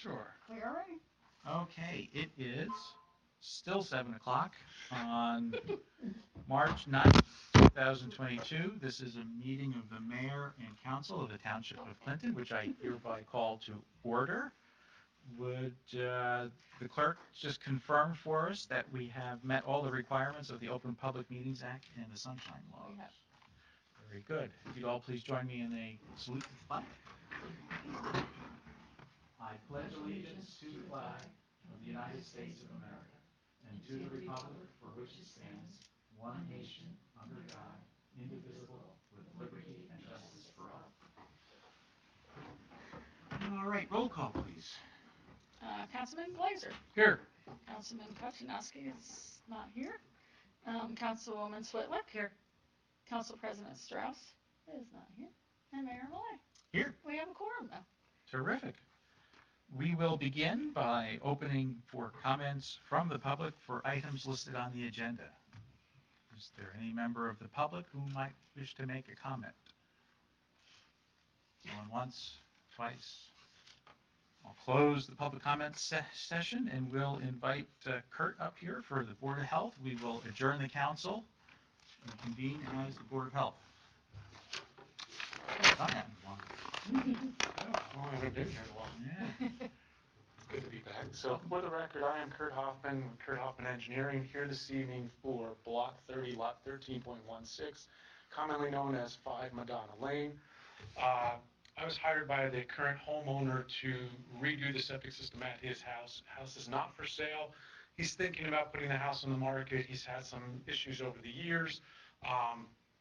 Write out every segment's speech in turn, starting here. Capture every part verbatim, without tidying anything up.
Sure. Clearing? Okay, it is still seven o'clock on March ninth, two thousand twenty-two. This is a meeting of the mayor and council of the Township of Clinton, which I hereby call to order. Would uh, the clerk just confirm for us that we have met all the requirements of the Open Public Meetings Act and the Sunshine Law? We have. Very good. If you'd all please join me in a salute to the flag. I pledge allegiance to the flag of the United States of America and to the republic for which it stands, one nation, under God, indivisible, with liberty and justice for all. All right, roll call, please. Uh, Councilman Blazer. Here. Councilman Kochanowski is not here. Um, Councilwoman Switlick. Here. Council President Strauss is not here. And Mayor Malay. Here. We have a quorum now. Terrific. We will begin by opening for comments from the public for items listed on the agenda. Is there any member of the public who might wish to make a comment? Going once, twice. I'll close the public comment se session and we'll invite uh, Kurt up here for the Board of Health. We will adjourn the council and convene as the Board of Health. Done that in one. Oh, I haven't been here in a while. Yeah. It's good to be back. So for the record, I am Kurt Hoffman with Kurt Hoffman Engineering here this evening for Block thirty, Lot thirteen point one six, commonly known as five Madonna Lane. Uh, I was hired by the current homeowner to redo the septic system at his house. House is not for sale. He's thinking about putting the house on the market. He's had some issues over the years. Um,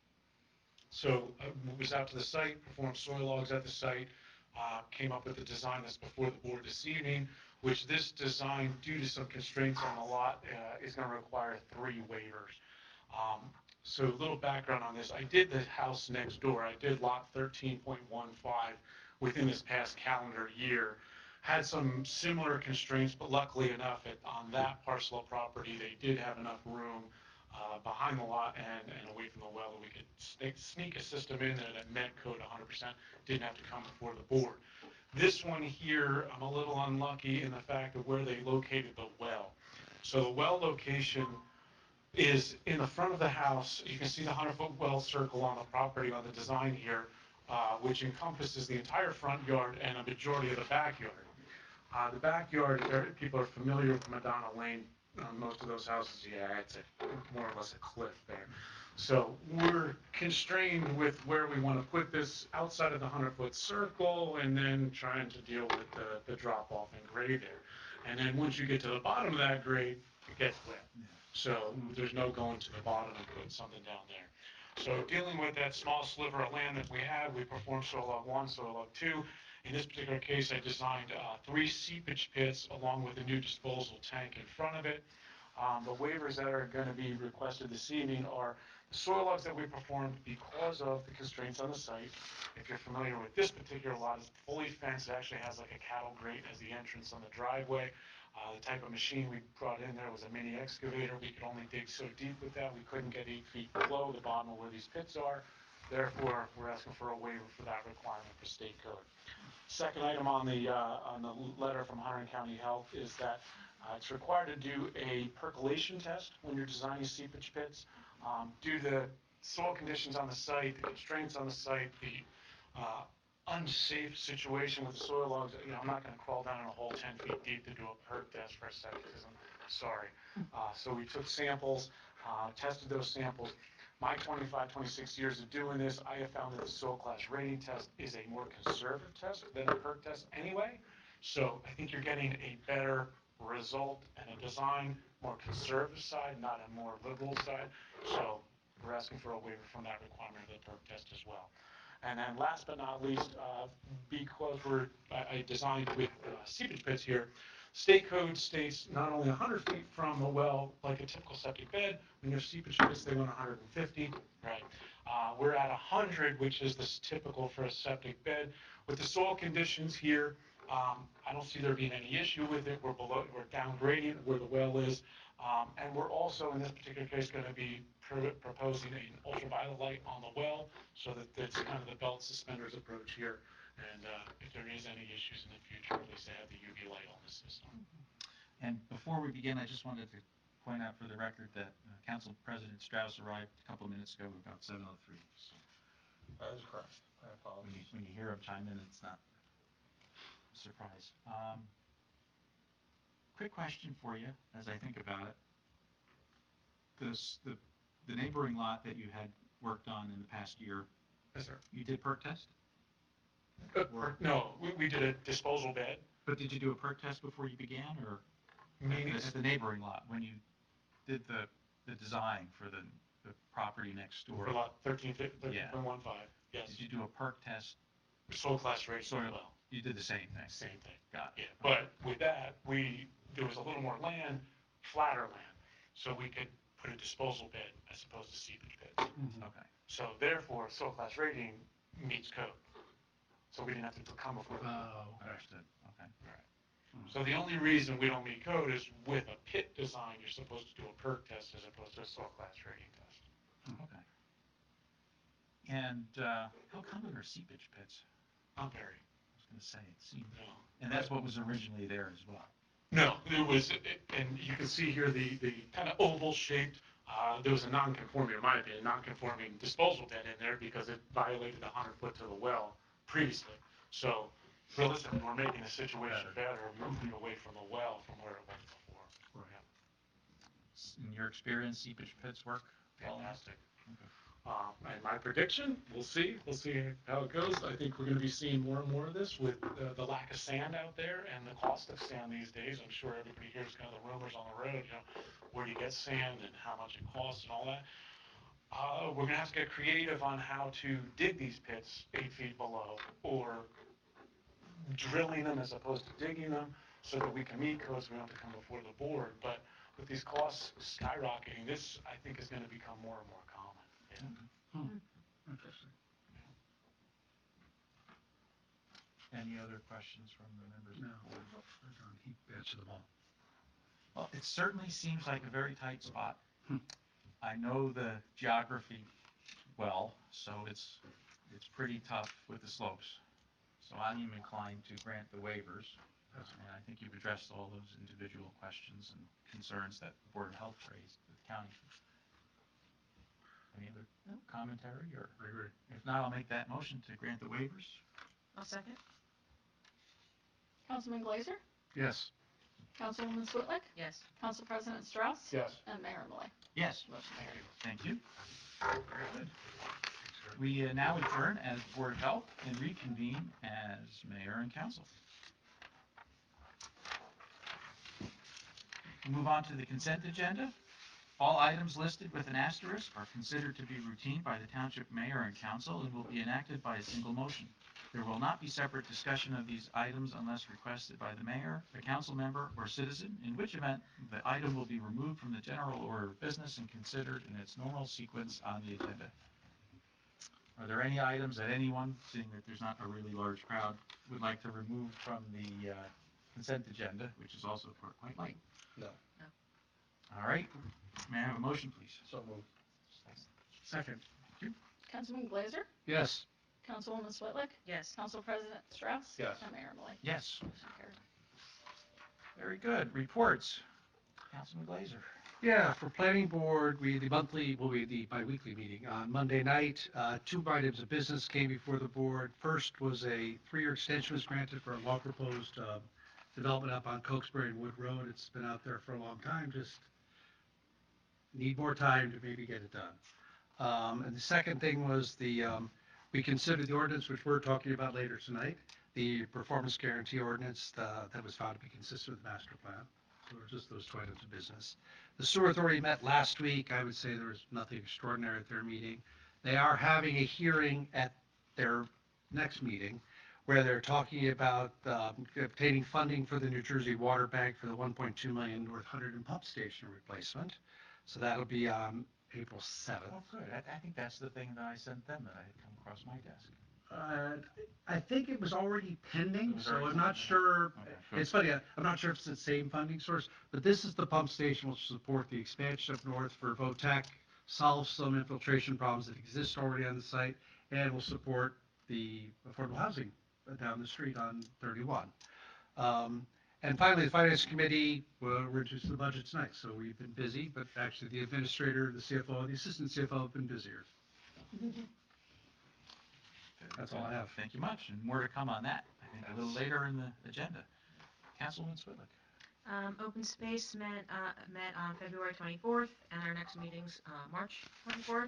so I was out to the site, performed soil logs at the site, uh, came up with a design that's before the board this evening, which this design, due to some constraints on the lot, uh, is going to require three waivers. Um, So a little background on this. I did the house next door. I did lot thirteen point one five within this past calendar year. Had some similar constraints, but luckily enough, it, on that parcel of property, they did have enough room uh, behind the lot and, and away from the well that we could sneak, sneak a system in there that met code one hundred percent. Didn't have to come before the board. This one here, I'm a little unlucky in the fact of where they located the well. So the well location is in the front of the house. You can see the hundred-foot well circle on the property on the design here, uh, which encompasses the entire front yard and a majority of the backyard. Uh, the backyard, people are familiar with Madonna Lane. Uh, most of those houses, yeah, it's a, more or less a cliff there. So we're constrained with where we want to put this outside of the hundred-foot circle and then trying to deal with the, the drop-off and grade there. And then once you get to the bottom of that grade, it gets wet. So there's no going to the bottom and putting something down there. So dealing with that small sliver of land that we had, we performed soil log one, soil log two. In this particular case, I designed uh, three seepage pits along with a new disposal tank in front of it. Um, the waivers that are going to be requested this evening are the soil logs that we performed because of the constraints on the site. If you're familiar with this particular lot, it's fully fenced. It actually has like a cattle grate as the entrance on the driveway. Uh, the type of machine we brought in there was a mini excavator. We could only dig so deep with that. We couldn't get eight feet below the bottom of where these pits are. Therefore, we're asking for a waiver for that requirement for state code. Second item on the uh, on the letter from Hunterdon County Health is that uh, it's required to do a percolation test when you're designing seepage pits. Um, due to soil conditions on the site, the constraints on the site, the uh, unsafe situation with the soil logs, you know, I'm not going to crawl down in a hole ten feet deep to do a perk test for a septic system. Sorry. Uh, so we took samples, uh, tested those samples. My twenty-five, twenty-six years of doing this, I have found that the soil class rating test is a more conservative test than a perk test anyway. So I think you're getting a better result and a design, more conservative side, not a more liberal side. So we're asking for a waiver from that requirement of the perk test as well. And then last but not least, uh, because we're, I, I designed with uh, seepage pits here, state code states not only one hundred feet from a well, like a typical septic bed. When there's seepage pits, they want one hundred fifty, right? Uh, we're at one hundred, which is the typical for a septic bed. With the soil conditions here, um, I don't see there being any issue with it. We're below, we're downgrading where the well is. Um, and we're also, in this particular case, going to be pr proposing an ultraviolet light on the well so that it's kind of the belt suspenders approach here. And uh, if there is any issues in the future, at least they have the U V light before we begin, I just wanted to point out for the record that uh, Council President Strauss arrived a couple of minutes ago, about seven oh three. So That is correct. I when apologize. you, when you hear him chime in, it's not a surprise. Um, quick question for you, as I think about it. This, the, the neighboring lot that you had worked on in the past year, Yes, sir. you did perk test? Uh, per- No, we, we did a disposal bed, But did you do a perk test before you began, or at meaning, the, at the neighboring lot, when you did the, the design for the, the property next door? for lot thirteen, thirteen Yeah. point one five, yes. Did you do a perk test? Soil class rating Soil- as well, You did the same thing? same thing. Got it. Yeah, but with that, we, there was a little more land, flatter land, so we could put a disposal bed as opposed to seepage beds. Okay. So therefore, soil class rating meets code. So we didn't have to come before. the- Oh, Understood. Okay. So the only reason we don't meet code is with a pit design, you're supposed to do a perk test as opposed to a soil class rating test. Okay. And uh, how common are seepage pits? Not very, I was going to say, it seemed, no. and that's what was originally there as well. No, it was, and you can see here the, the kind of oval shaped, uh, there was a non-conforming, in my opinion, non-conforming disposal bed in there because it violated the hundred foot to the well previously. So realistically, we're making the situation better, moving away from the well from where it was before. S- In your experience, seepage pits work well? Fantastic. Okay. Uh, and my prediction, we'll see, we'll see how it goes. I think we're gonna be seeing more and more of this with uh, the lack of sand out there and the cost of sand these days. I'm sure everybody hears kind of the rumors on the road, you know, where you get sand and how much it costs and all that. Uh, we're gonna have to get creative on how to dig these pits eight feet below, or drilling them as opposed to digging them, so that we can meet codes, we don't have to come before the board. But with these costs skyrocketing, this, I think, is gonna become more and more common. Yeah. interesting. Any other questions from the members? No, he answered them all. Well, it certainly seems like a very tight spot. Hmm. I know the geography well, so it's, it's pretty tough with the slopes. So I am inclined to grant the waivers. And I think you've addressed all those individual questions and concerns that the Board of Health raised with the county. Any other commentary, or I agree. if not, I'll make that motion to grant the waivers. I'll second. Councilman Glazer, Yes. Councilwoman Switlick, Yes. Council President Strauss, Yes. and Mayor Malloy. Yes, Motion carried. thank you. Very good. We uh, now adjourn as Board of Health and reconvene as Mayor and Council. We'll move on to the consent agenda. All items listed with an asterisk are considered to be routine by the Township Mayor and Council and will be enacted by a single motion. There will not be separate discussion of these items unless requested by the mayor, a council member, or citizen, in which event the item will be removed from the general order of business and considered in its normal sequence on the agenda. Are there any items that anyone, seeing that there's not a really large crowd, would like to remove from the uh, consent agenda, which is also quite- quite light? No. All right, may I have a motion, please? So moved. Second. Councilman Glazer, Yes. Councilwoman Switlick, Yes. Council President Strauss, Yes. and Mayor Malloy. Yes, Motion carried. very good. Reports. Councilman Glazer. Yeah, for planning board, we, the monthly, will be the bi-weekly meeting on Monday night. Uh, two items of business came before the board. First was a three-year extension was granted for a long-proposed, uh, development up on Cokesbury and Wood Road. It's been out there for a long time, just need more time to maybe get it done. Um, and the second thing was the, um, we considered the ordinance, which we're talking about later tonight, the performance guarantee ordinance, uh, that was found to be consistent with the master plan. So there's just those two items of business. The sewer authority met last week. I would say there was nothing extraordinary at their meeting. They are having a hearing at their next meeting where they're talking about um, obtaining funding for the New Jersey Water Bank for the one point two million North Hunterdon pump station replacement. So that'll be on April seventh. Oh, good. I, I think that's the thing that I sent them that I had come across my desk. Uh, I think it was already pending, It was so already I'm not pending. sure. Okay, good. It's funny, I'm not sure if it's the same funding source, but this is the pump station which will support the expansion up north for VOTEC, solve some infiltration problems that exist already on the site, and will support the affordable housing down the street on thirty-one. Um, And finally, the finance committee, well, we're introducing the budget tonight, so we've been busy, but actually the administrator, the C F O, and the assistant C F O have been busier. That's all I have. Thank you much, and more to come on that, I think, a little later in the agenda. Councilwoman Switlick. Um, Open Space met, uh, met on February twenty-fourth, and our next meeting's, uh, March twenty-fourth.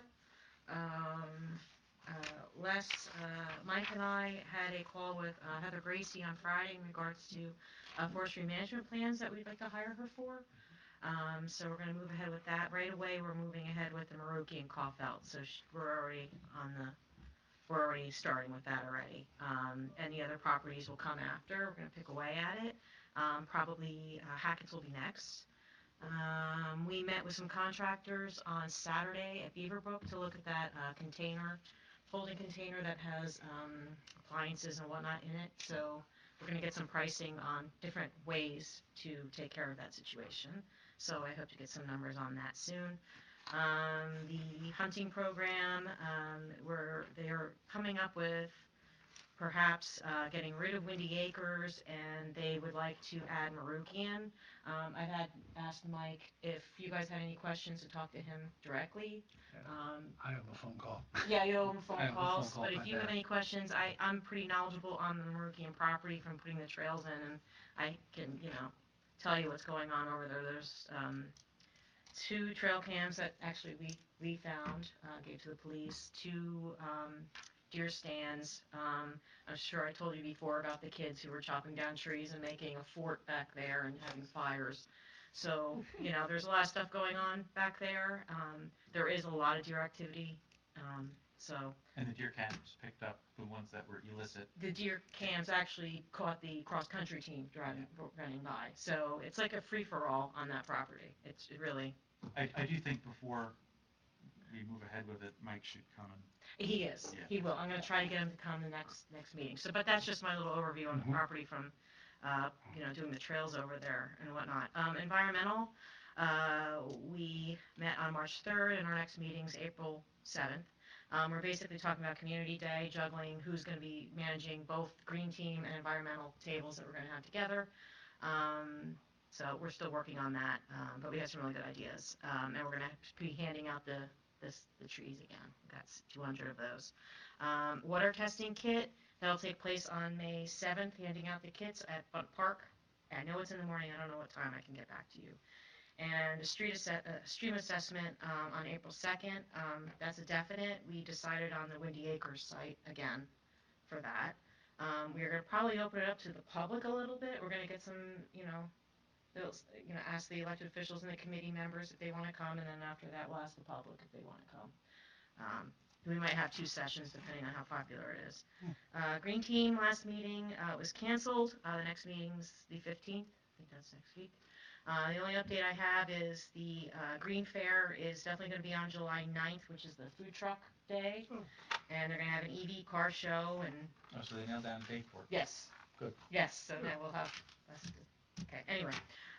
Um, uh, Les, uh, Mike and I had a call with, uh, Heather Gracie on Friday in regards to, uh, forestry management plans that we'd like to hire her for. Um, so we're gonna move ahead with that. Right away, we're moving ahead with the Maruki and Caulfield, so sh- we're already on the, we're already starting with that already. Um, and the other properties will come after. We're gonna pick away at it. Um, probably uh, Hackett's will be next. Um, we met with some contractors on Saturday at Beaverbrook to look at that uh, container, folding container that has um, appliances and whatnot in it. So we're going to get some pricing on different ways to take care of that situation. So I hope to get some numbers on that soon. Um, the hunting program, um, where they are coming up with perhaps uh, getting rid of Windy Acres, and they would like to add Marukian. Um, I've had asked Mike if you guys had any questions to talk to him directly. Um, I have a phone call. yeah, you owe him I phone have a phone calls, call but if about you have that. any questions, I, I'm pretty knowledgeable on the Marukian property from putting the trails in, and I can, you know, tell you what's going on over there. There's um, two trail cams that actually we, we found, uh, gave to the police, two um, deer stands. Um, I'm sure I told you before about the kids who were chopping down trees and making a fort back there and having fires. So, you know, there's a lot of stuff going on back there. Um, there is a lot of deer activity. Um, so And the deer cams picked up the ones that were illicit. the deer cams actually caught the cross-country team driving, running by. So it's like a free-for-all on that property. It's it really, I, I do think before we move ahead with it, Mike should come and, he is. Yeah. He will. I'm going to try to get him to come the next next meeting. So, but that's just my little overview on the Mhm. property from, uh, you know, doing the trails over there and whatnot. Um, environmental, uh, we met on March third, and our next meeting's April seventh. Um, we're basically talking about Community Day, juggling who's going to be managing both green team and environmental tables that we're going to have together. Um, so we're still working on that, um, but we have some really good ideas. Um, and we're going to be handing out the this, the trees again. That's two hundred of those. Um, water testing kit, that'll take place on May seventh, handing out the kits at Bunt Park. I know it's in the morning, I don't know what time, I can get back to you. And a street asse- uh, stream assessment um, on April second, um, that's a definite. We decided on the Windy Acres site again for that. Um, we're going to probably open it up to the public a little bit. We're going to get some, you know, they'll, you know, ask the elected officials and the committee members if they want to come, and then after that, we'll ask the public if they want to come. Um, we might have two sessions depending on how popular it is. Uh, Green Team last meeting uh, was canceled. Uh, the next meeting's the fifteenth. I think that's next week. Uh, the only update I have is the uh, Green Fair is definitely going to be on July ninth, which is the food truck day, and they're going to have an E V car show and oh, so they nailed down a date for it. yes. Good. Yes, so now we'll have, that's good. Okay, anyway,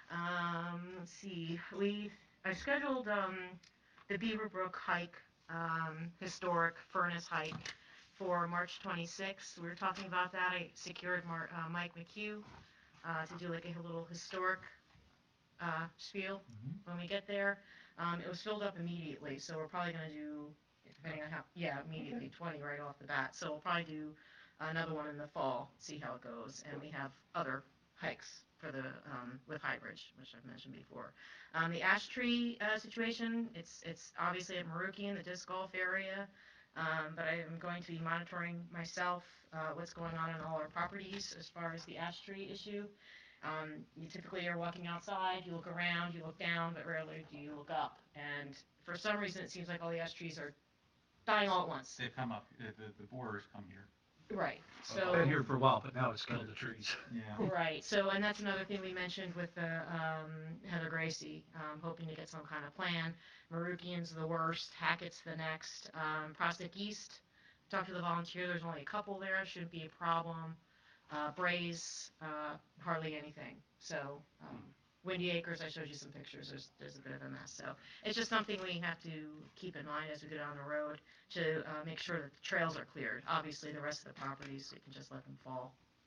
um, let's see, we, I scheduled, um, the Beaverbrook hike, um, historic furnace hike for March twenty-sixth. We were talking about that. I secured Mar- uh, Mike McHugh, uh, to do like a little historic, uh, spiel Mhm. when we get there. Um, it was filled up immediately, so we're probably gonna do, depending on how, yeah, immediately, twenty right off the bat. So we'll probably do another one in the fall, see how it goes. And we have other hikes for the, um, with Highbridge, which I've mentioned before. Um, the ash tree, uh, situation, it's, it's obviously at Marukian, the disc golf area. Um, but I am going to be monitoring myself, uh, what's going on in all our properties as far as the ash tree issue. Um, you typically are walking outside, you look around, you look down, but rarely do you look up. And for some reason, it seems like all the ash trees are dying all at once. They've come up, the, the, the borers come here. Right, I've so. been here for a while, but now it's killed the trees. Yeah. Right, so, and that's another thing we mentioned with the, um, Heather Gracie, um, hoping to get some kind of plan. Marukian's the worst, Hackett's the next, um, Prospect East, talked to the volunteer, there's only a couple there, shouldn't be a problem. Uh, Braze, uh, hardly anything, so, um, Windy Acres, I showed you some pictures, there's, there's a bit of a mess, so. It's just something we have to keep in mind as we go down the road to, uh, make sure that the trails are cleared. Obviously, the rest of the properties, you can just let them fall.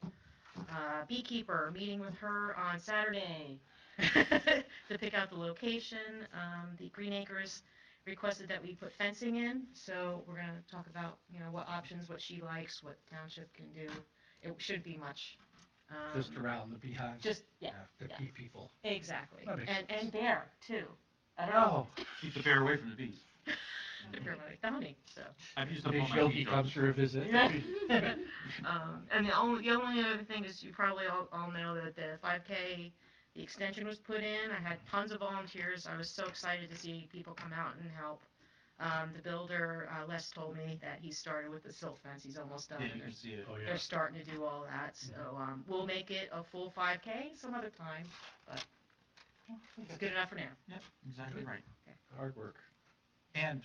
Uh, beekeeper, meeting with her on Saturday to pick out the location. Um, the Green Acres requested that we put fencing in, so we're gonna talk about, you know, what options, what she likes, what township can do. It shouldn't be much. Um, Just around the beehives. Just, yeah, To yeah. keep people. exactly. That makes And, sense. and bear, too. I don't know. Oh, Keep the bear away from the bees. They're like the honey, so. I've used up maybe all my Yogi bee comes drugs. for a visit. Um, and the only, the only other thing is you probably all, all know that the five K, the extension was put in. I had tons of volunteers. I was so excited to see people come out and help. Um, the builder, uh, Les told me that he started with the silt fence. He's almost done. Yeah, and you can there's- see it. Oh, yeah. They're starting to do all that, so, um, we'll make it a full five K some other time, but it's good enough for now. Yep, exactly right. Hard work. And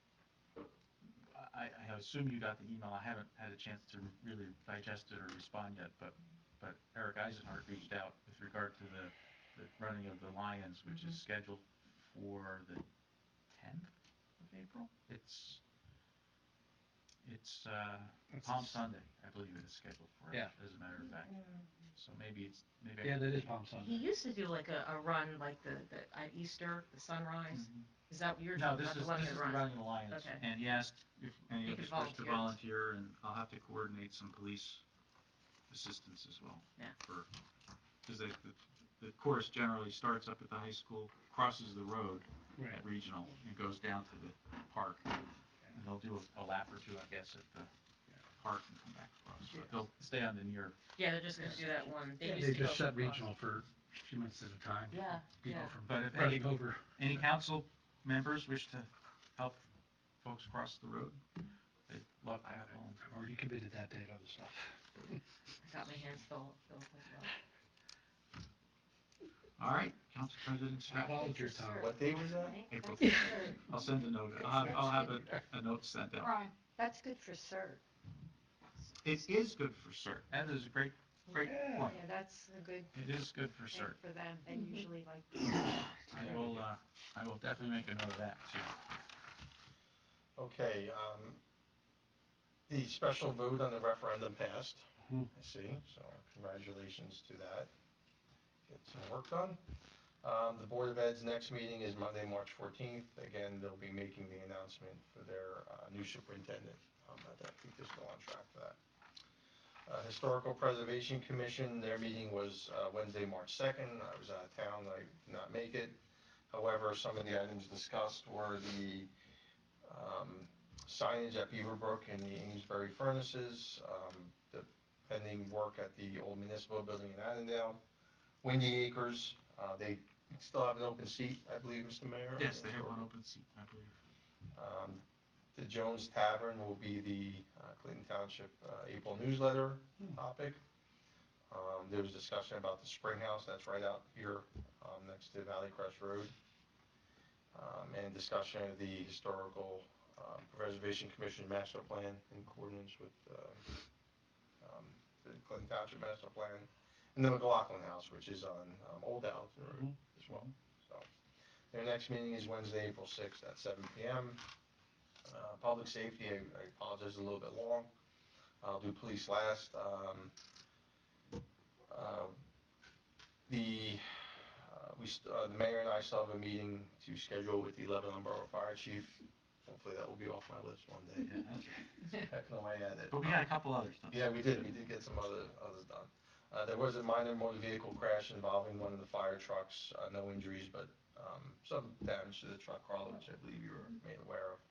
I, I assume you got the email. I haven't had a chance to really digest it or respond yet, but, but Eric Eisenhart reached out with regard to the, the running of the Lions, which is scheduled for the tenth of April. It's, it's, uh, Palm Sunday, I believe it is scheduled for, Yeah. as a matter of fact. So maybe it's, maybe. Yeah, I- that is Palm He Sunday. used to do like a, a run like the, the, at Easter, the sunrise. Mhm. Is that what you're No, talking this about, is, the one this that is the runs? Running Alliance, Okay. and he asked if any You of could us wish to volunteer. volunteer, and I'll have to coordinate some police assistance as well. Yeah. For, because the, the, the course generally starts up at the high school, crosses the road Right. at Regional, and goes down to the park. And they'll do a, a lap or two, I guess, at the park and come back across, but they'll stay on the near. Yeah, they're just gonna do that one. They Yeah, used they to go just shut across. regional for a few months at a time. Yeah, People yeah. from But if running any- over. Any council members wish to help folks cross the road, they'd love to have volunteers. I've already committed that day to other stuff. I got my hands full, full as well. All right, Council President How Strauss. volunteer time? What day was that? April That's fifth. good. I'll send a note, I'll have, I'll have a, a note sent out. Brian, that's good for cert. It is good for cert, that is a great, great Yeah. point. Yeah, that's a good It is good for thing cert. for them. They Mhm. usually like. I will, uh, I will definitely make a note of that too. Okay, um, the special vote on the referendum passed, Mhm. I see, so congratulations to that. Get some work done. Um, the Board of Ed's next meeting is Monday, March fourteenth. Again, they'll be making the announcement for their, uh, new superintendent. Um, I think they're still on track for that. Uh, Historical Preservation Commission, their meeting was, uh, Wednesday, March second. I was out of town, I did not make it. However, some of the items discussed were the, um, signage at Beaverbrook and the Amesbury furnaces, um, the pending work at the old municipal building in Annandale, Windy Acres, uh, they still have an open seat, I believe, Mister Mayor. Yes, they have one open seat, I believe. Um, the Jones Tavern will be the uh, Clinton Township, uh, April newsletter topic. Um, there was discussion about the Spring House, that's right out here, um, next to Valley Crest Road. Um, and discussion of the Historical, um, Preservation Commission Master Plan in accordance with, uh, um, the Clinton Township Master Plan. And the McLaughlin House, which is on, um, Old Alton Road as well, so. Their next meeting is Wednesday, April sixth at seven P M Uh, public safety, I I apologize, a little bit long. I'll do police last. Um, uh, The, uh, we, st- uh, the mayor and I still have a meeting to schedule with the Lebanon Borough Fire Chief. Hopefully that will be off my list one day. Yeah, that's- Hecking away at it. But we had a couple others done. Yeah, we did, we did get some other, others done. Uh, there was a minor motor vehicle crash involving one of the fire trucks, uh, no injuries, but, um, some damage to the truck, Carla, which I believe you were made aware of.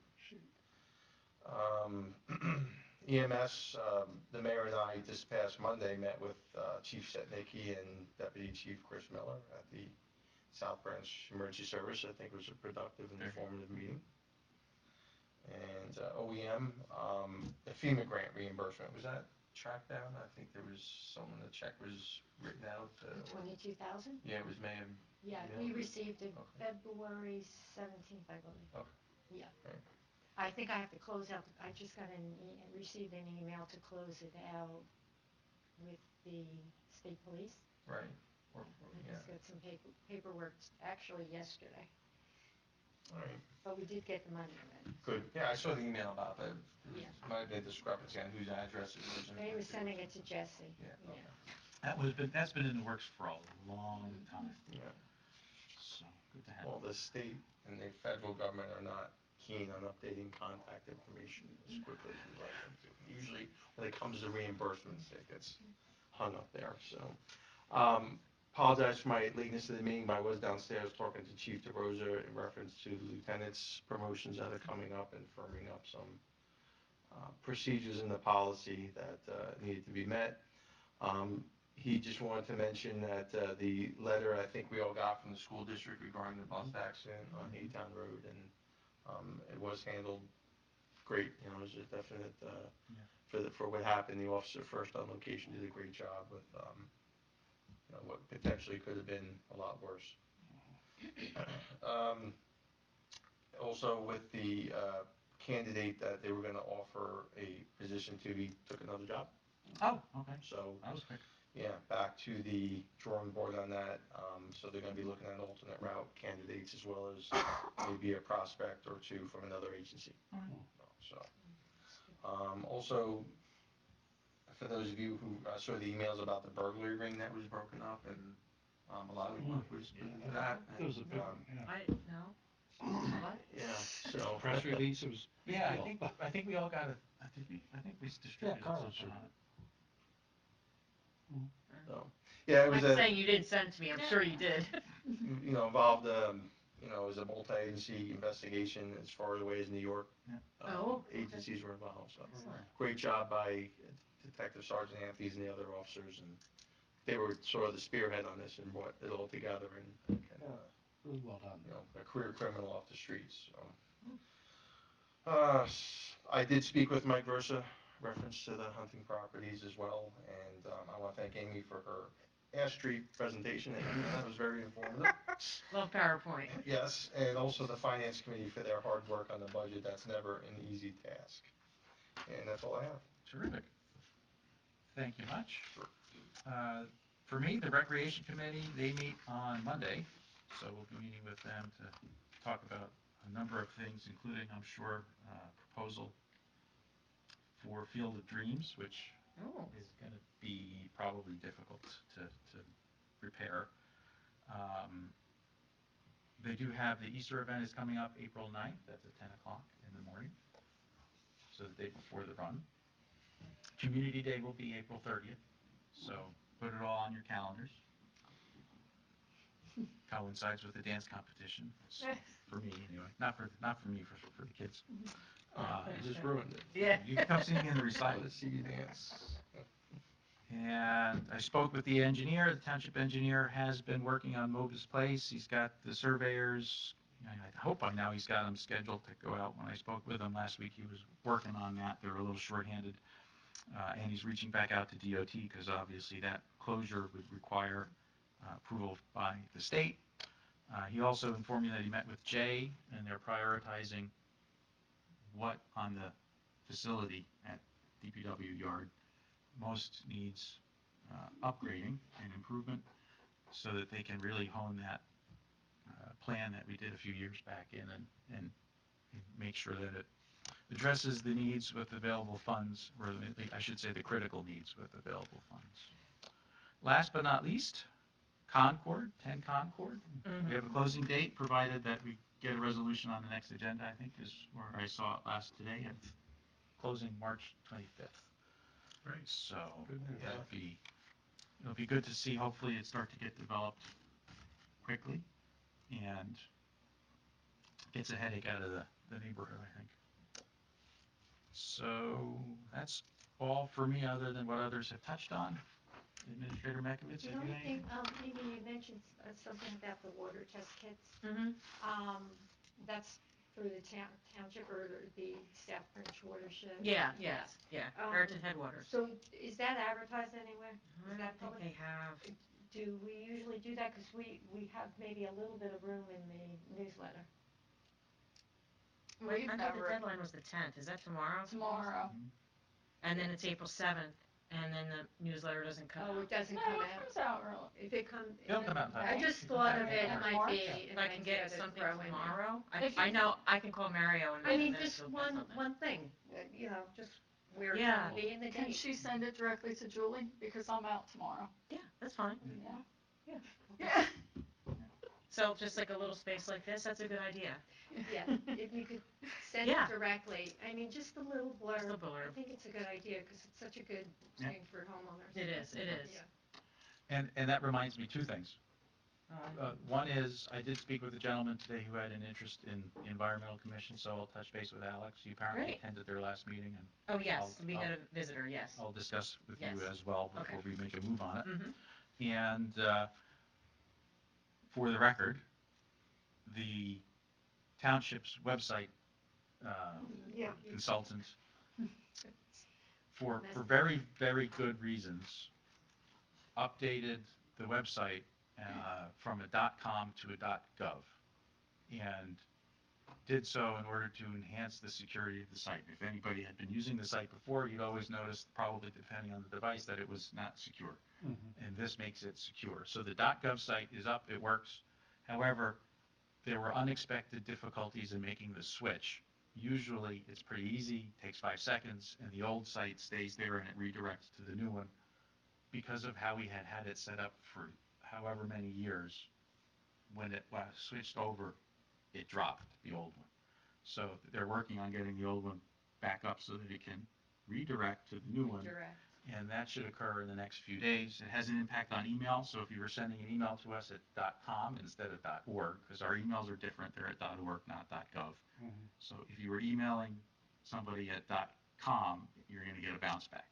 Um, E M S, um, the mayor and I this past Monday met with, uh, Chief Setnicki and Deputy Chief Chris Miller at the South Branch Emergency Service. I think it was a productive and informative meeting. And, uh, O E M, um, the FEMA grant reimbursement, was that tracked down? I think there was someone, the check was written out, uh, Twenty-two thousand? yeah, it was May of, Yeah, Yeah. we received it Okay. February seventeenth, I believe. Okay. Yeah. Right. I think I have to close out, I just got an, e- received an email to close it out with the state police. right, or, or- I yeah, just got some paper, paperwork actually yesterday, all right, but we did get the money already. good. Yeah, I saw the email about that. There Yeah. might have been a discrepancy on whose address it was. and- They were sending it to Jesse. Yeah, Yeah. okay. That was, been that's been in the works for a long time, Yeah. so good to have. Well, the state and the federal government are not keen on updating contact information as quickly as we'd like them to. Usually, when it comes to reimbursements, it gets hung up there, so. Um, apologize for my lateness to the meeting, but I was downstairs talking to Chief DeRosa in reference to the lieutenant's promotions that are coming up and firming up some uh, procedures in the policy that uh, needed to be met. Um, He just wanted to mention that uh, the letter I think we all got from the school district regarding the bus accident on Haytown Road, and um, it was handled great, you know, it was a definite, uh, Yeah. for the, for what happened, the officer first on location did a great job with, um, you know, what potentially could have been a lot worse. Um, Also with the uh, candidate that they were gonna offer a position to, he took another job, Oh, okay, so. that was quick. Yeah, back to the drawing board on that, um, so they're gonna be looking at alternate route candidates as well as maybe a prospect or two from another agency. All right. So, um, also, for those of you who uh, saw the emails about the burglary ring that was broken up, and, um, a lot of work was put into that. It was a big, um, yeah. I, no, what? Yeah, so. Press release, it was. Yeah, I think, I think we all got it, I think we, I think we distributed Carl something on it. So, yeah, it was I'm a, saying you didn't send to me, I'm sure you did. you know, involved, um, you know, it was a multi-agency investigation as far away as New York. Yeah. Um, Oh, okay. Agencies were involved, so. Excellent. Great job by Detective Sergeant Anthony and the other officers, and they were sort of the spearhead on this and brought it all together and, and, uh, Really well done. you know, a career criminal off the streets, so. Uh, s- I did speak with Mike Versa, reference to the hunting properties as well, and, um, I wanna thank Amy for her Ash Street presentation, and that was very informative. Love PowerPoint. Yes, and also the finance committee for their hard work on the budget, that's never an easy task. And that's all I have. Terrific. Thank you much. Sure. Uh, For me, the Recreation Committee, they meet on Monday, so we'll be meeting with them to talk about a number of things, including, I'm sure, uh, proposal for Field of Dreams, which Oh, is going to be probably difficult to, to prepare. Um, They do have, the Easter event is coming up April ninth, that's at ten o'clock in the morning, so the day before the run. Community Day will be April thirtieth, so put it all on your calendars. Coincides with the dance competition, it's for me anyway, not for, not for me, for, for the kids. Uh, You just ruined it. yeah. You can come see me in the recital. Let's see you dance. And I spoke with the engineer, the township engineer has been working on Mobus Place, he's got the surveyors, I I hope by now he's got them scheduled to go out. When I spoke with him last week, he was working on that, they were a little shorthanded. Uh, and he's reaching back out to D O T, because obviously that closure would require uh, approval by the state. Uh, he also informed me that he met with Jay, and they're prioritizing what on the facility at D P W yard most needs uh, upgrading and improvement, so that they can really hone that uh, plan that we did a few years back in, and, and make sure that it addresses the needs with available funds, or the- I should say the critical needs with available funds. Last but not least, Concord, ten Concord. We have a closing date, provided that we get a resolution on the next agenda, I think is where I saw it last today, and closing March twenty-fifth. Right. So Good news. that'd be, it'll be good to see, hopefully it start to get developed quickly, and gets a headache out of the, the neighborhood, I think. So that's all for me, other than what others have touched on. Administrator Mekovitz, The have you only anything? thing, um, maybe you mentioned s- uh, something about the water test kits. Mm-hmm. Um, that's through the town, township or the South Branch watershed. Yeah, yes, yeah, Um, Raritan Headwaters. So is that advertised anywhere? I Is that don't think public? they have. Do we usually do that? Cause we, we have maybe a little bit of room in the newsletter. We've I thought the never, deadline was the tenth, is that tomorrow? tomorrow. And then it's April seventh, and then the newsletter doesn't come Oh, out. it doesn't No, come it out. comes out early. If it comes. It'll come out in time. I just thought of it, it might March. be. If I can get something tomorrow, I, If you- I know, I can call Mario and. I mean, and just she'll get one, something. one thing, uh, you know, just where it's Yeah. gonna be in the Can date. she send it directly to Julie? Because I'm out tomorrow. Yeah, that's fine. Yeah. Yeah. Yeah. So just like a little space like this, that's a good idea. Yeah, if you could send Yeah. it directly, I mean, just a little Just a blurb. blurb. I think it's a good idea, because it's such a good Yeah. thing for homeowners. It is, it is. Yeah. And, and that reminds me two things. Um, Uh, one is, I did speak with a gentleman today who had an interest in the environmental commission, so I'll touch base with Alex. He apparently Great. attended their last meeting, and Oh, yes, I'll- we had I'll- a visitor, yes. I'll discuss with you Yes. as well Okay. before we make a move on it. Mm-hmm. And uh, for the record, the township's website uh, Yeah. consultant, for, for very, very good reasons, updated the website uh, from a .com to a .gov, and did so in order to enhance the security of the site. If anybody had been using the site before, you'd always notice, probably depending on the device, that it was not secure. And this makes it secure. So the .gov site is up, it works. However, there were unexpected difficulties in making the switch. Usually, it's pretty easy, takes five seconds, and the old site stays there and it redirects to the new one. Because of how we had had it set up for however many years, when it was switched over, it dropped, the old one. So they're working on getting the old one back up so that it can redirect to the new one. Direct. And that should occur in the next few days. It has an impact on email, so if you were sending an email to us at .com instead of .org, because our emails are different, they're at .org, not .gov. So if you were emailing somebody at .com, you're going to get a bounce back,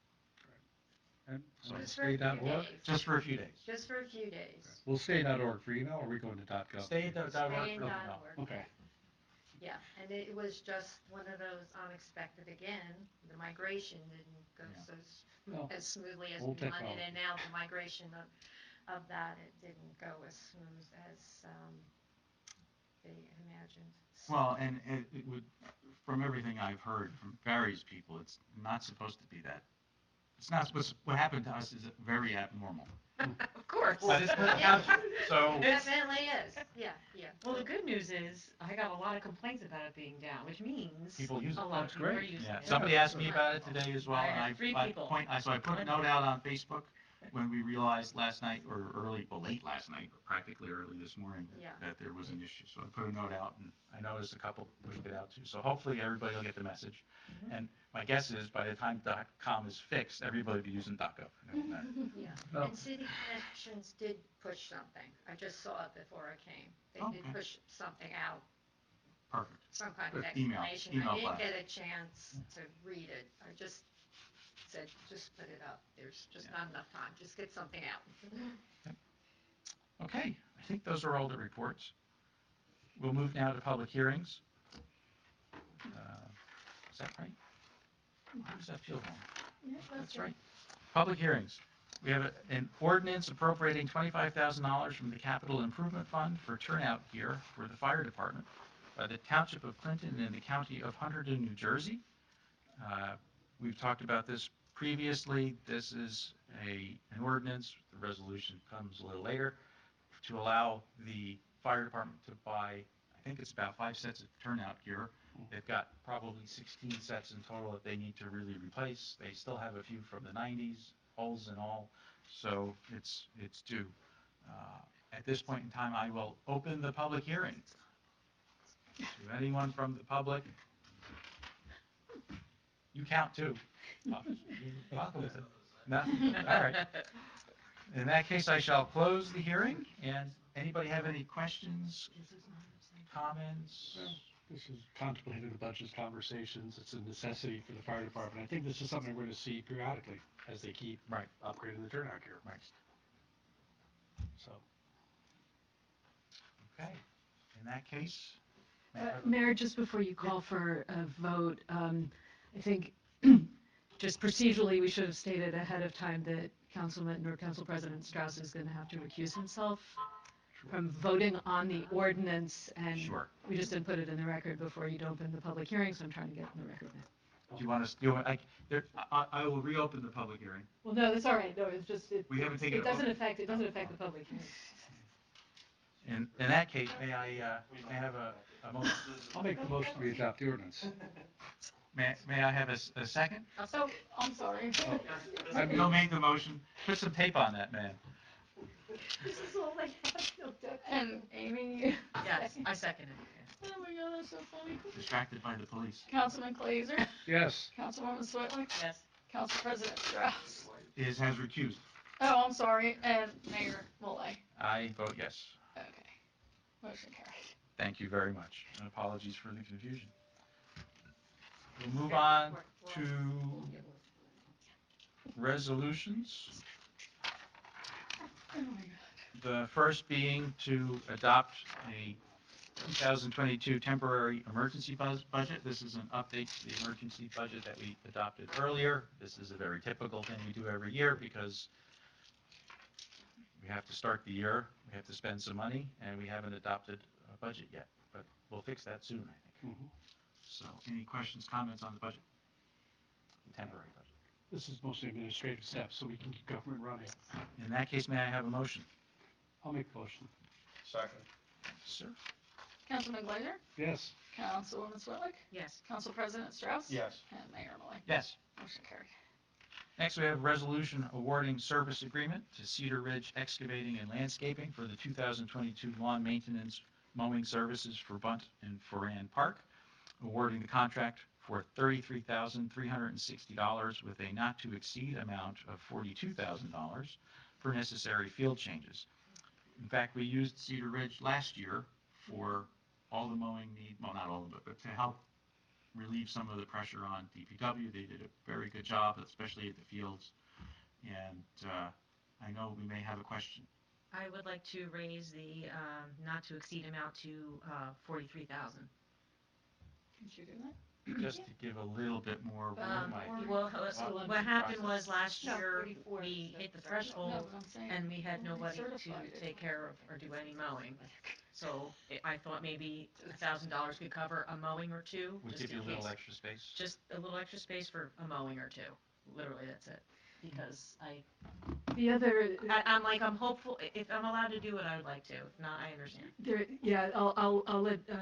And So so Just for a stay dot few org? days. just for a few days. Just for a few days. We'll stay dot org for email, or are we going to dot gov? Stay at .org for Stay in email. dot org. Okay. Yeah, and it was just one of those unexpected again, the migration didn't go Yeah. so, s- Well, as smoothly as old we wanted, technology. and now the migration of, of that, it didn't go as smooth as, um, they imagined. Well, and it, it would, from everything I've heard from various people, it's not supposed to be that. It's not supposed, what happened to us is very abnormal. Of course. But it's, Yeah. so, It definitely is, yeah, yeah. Well, the good news is, I got a lot of complaints about it being down, which means People use it. a lot of That's people are great. using yeah, it. somebody asked me about it today as well, I and I, had three I people. point, I, so I put a note out on Facebook when we realized last night, or early, well, late last night, or practically early this morning, Yeah. that there was an issue. So I put a note out, and I noticed a couple pushed it out too. So hopefully everybody will get the message. And my guess is by the time .com is fixed, everybody will be using .gov. Yeah, Oh. and City Connections did push something, I just saw it before I came. They did Okay. push something out, Perfect. some kind of Good. Email- explanation. email I didn't blast. get a chance to read it, I just said, just put it up, there's just Yeah. not enough time, just get something out. Okay, I think those are all the reports. We'll move now to public hearings. Uh, Is that right? How does that feel wrong? Yeah, That's right. Public hearings. We have a- an ordinance appropriating twenty-five thousand dollars from the Capital Improvement Fund for turnout gear for the fire department by the Township of Clinton and the County of Hunterdon, New Jersey. Uh, We've talked about this previously. This is a, an ordinance, the resolution comes a little later, to allow the fire department to buy, I think it's about five sets of turnout gear. They've got probably sixteen sets in total that they need to really replace. They still have a few from the nineties, holes and all, so it's, it's due. Uh, At this point in time, I will open the public hearing. To anyone from the public? You count too. Welcome to- No? All right. In that case, I shall close the hearing, and anybody have any questions, comments? Well, This is contemplated in the budget conversations. It's a necessity for the fire department. I think this is something we're going to see periodically as they keep Right. upgrading the turnout gear. Right. So, Okay, in that case. may I Uh, have a- Mayor, just before you call for a vote, um, I think just procedurally, we should have stated ahead of time that Councilman or Council President Strauss is going to have to recuse himself from voting on the ordinance, and Sure. we just didn't put it in the record before you'd opened the public hearing, so I'm trying to get it in the record now. Do you want us, do you want, I, there, I, I will reopen the public hearing. Well, no, that's all right, no, it's just, it, We haven't taken it a vote. doesn't affect, it doesn't affect the public hearing. In, in that case, may I, uh, may I have a, a motion? I'll make the motion to adopt the ordinance. May, may I have a, s- a second? Oh, I'm sorry. I mean- Bill made the motion. Put some tape on that man. This is all I have, no duck. And Amy? Yes, I second it. Oh my god, that's so funny. Distracted by the police. Councilman Glazer, Yes. Councilwoman Swetlick, Yes. Council President Strauss. Is, has recused. Oh, I'm sorry, and Mayor Molay. I vote yes. Okay. Motion carried. Thank you very much. And apologies for the confusion. We'll move on to resolutions. Oh my god. The first being to adopt a two thousand twenty-two temporary emergency buzz budget. This is an update to the emergency budget that we adopted earlier. This is a very typical thing we do every year because we have to start the year, we have to spend some money, and we haven't adopted a budget yet. But we'll fix that soon, I think. Mhm. So any questions, comments on the budget? The temporary budget. This is mostly administrative steps, so we can keep government running. In that case, may I have a motion? I'll make the motion. Second. Sir? Councilman Glazer, Yes. Councilwoman Swetlick, Yes. Council President Strauss. Yes. And Mayor Molay. Yes. Motion carried. Next, we have resolution awarding service agreement to Cedar Ridge Excavating and Landscaping for the two thousand twenty-two lawn maintenance mowing services for Bunt and Foran Park, awarding the contract for thirty-three thousand three hundred sixty dollars with a not-to-exceed amount of forty-two thousand dollars for necessary field changes. In fact, we used Cedar Ridge last year for all the mowing need, well, not all of it, but to help relieve some of the pressure on D P W. They did a very good job, especially at the fields. And uh, I know we may have a question. I would like to raise the, um, not to exceed amount to, uh, forty-three thousand. Did you do that? Just to give a little bit more room, Um, I- well, Still what under hation process. was last No, year, forty-four we is hit the the- No, threshold but I'm saying. and we had when we nobody to certified it. take care of or do any mowing. So I- I thought maybe a thousand dollars could cover a mowing or two, We'll just give you a in little case. extra space. Just a little extra space for a mowing or two. Literally, that's it. Because I, The other, I, I'm like, I'm hopeful, i- if I'm allowed to do it, I would like to. If not, I understand. there, yeah, I'll, I'll, I'll let, uh,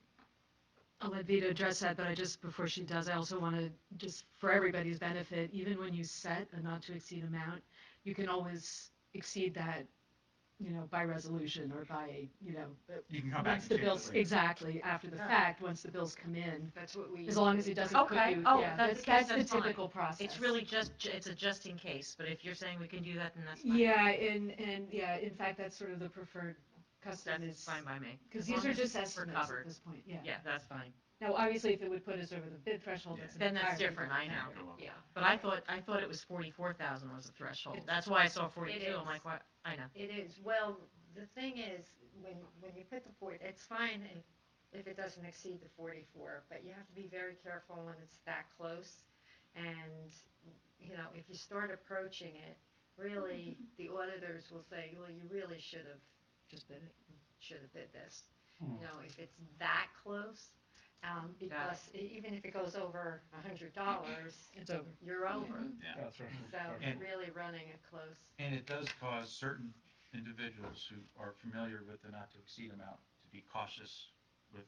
I'll let Vita address that, but I just, before she does, I also want to, just for everybody's benefit, even when you set a not to exceed amount, you can always exceed that, you know, by resolution or by, you know, You can come back once and the change bills, it later. exactly, after the Yeah. fact, once the bills come in, That's what we. as long as he doesn't put Okay. you, Oh, yeah, that's- that's, that's the that's fine. typical process. It's really just, ju- it's a just in case, but if you're saying we can do that, then that's fine. Yeah, and, and, yeah, in fact, that's sort of the preferred custom That's is, fine by me. because As these long are as just we're estimates covered. at this point, yeah. Yeah, that's fine. Now, obviously, if it would put us over the bid threshold, that's an Then that's entirely different, I know. Go up. Yeah, but I thought, I thought it was forty-four thousand was the threshold. It's- That's why I saw forty-two. I'm is. like, what? I know. It is, well, the thing is, when, when you put the port, it's fine if, if it doesn't exceed the forty-four, but you have to be very careful when it's that close. And, you know, if you start approaching it, really, the auditors will say, well, you really should have, Just bid it. should have bid this. Hmm. You know, if it's that close, um, because e- even if it goes over a hundred dollars, It's over. you're over. Yeah. That's right. So And- really running it close. And it does cause certain individuals who are familiar with the not to exceed amount to be cautious with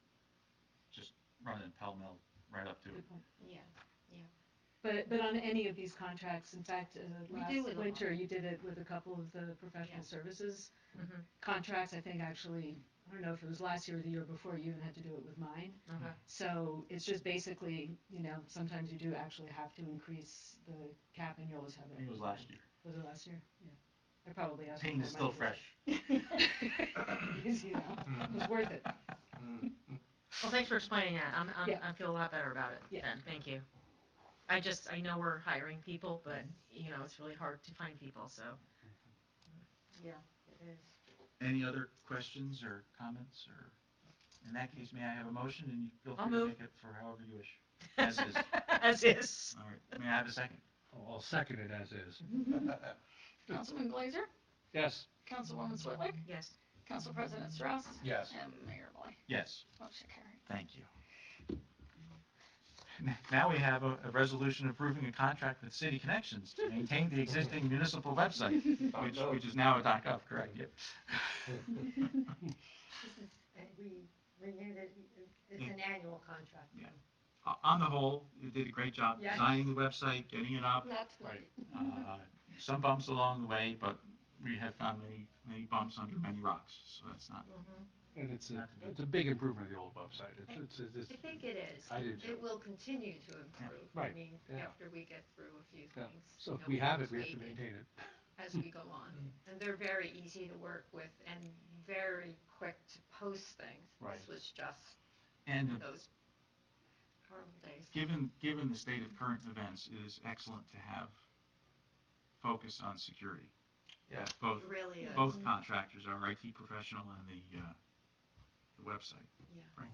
just running pell-mell right up to it. Good point. Yeah. But, but on any of these contracts, in fact, uh, We last do with a lot. winter, you did it with a couple of the professional Yeah. services Mhm. contracts, I think actually, I don't know if it was last year or the year before, you even had to do it with mine. Okay. So it's just basically, you know, sometimes you do actually have to increase the cap and you always have I it. think it was last year. Was it last year? Yeah. I probably asked. Pain for is more still money. fresh. Because, you know, it was worth it. Well, thanks for explaining that. I'm, I'm, Yeah. I feel a lot better about it Yeah. then. Thank you. I just, I know we're hiring people, but, you know, it's really hard to find people, so. Yeah, it is. Any other questions or comments, or, in that case, may I have a motion, and you feel I'll free to move. make it for however you wish. As is. As is. All right, may I have a second? Oh, I'll second it as is. Councilman Glazer, Yes. Councilwoman Swetlick, Yes. Council President Strauss, Yes. and Mayor Molay. Yes, Motion carried. thank you. Now we have a, a resolution approving a contract with City Connections to maintain the existing municipal website, which, which is now a .gov, correct? Yep. This is, and we renewed it, it's an annual contract. Yeah. O- On the whole, you did a great job Yeah. designing the website, getting it up. That's Right. Uh, Some bumps along the way, but we have found many, many bumps under many rocks, so that's not, And it's a, Not to be- it's a big improvement of the old website. It's, it's, it's, I think it is. I do too. It will continue to improve. I Right, mean, yeah. after we get through a few yeah. things. So you if know, we have it, we have to tweak it maintain it. as we go on. And they're very easy to work with and very quick to post things. Right. This was just and those horrible days. given, given the state of current events, it is excellent to have focus on security. Yeah. Both, It really is. both contractors, our I T professional and the, uh, the website. Yeah. Right.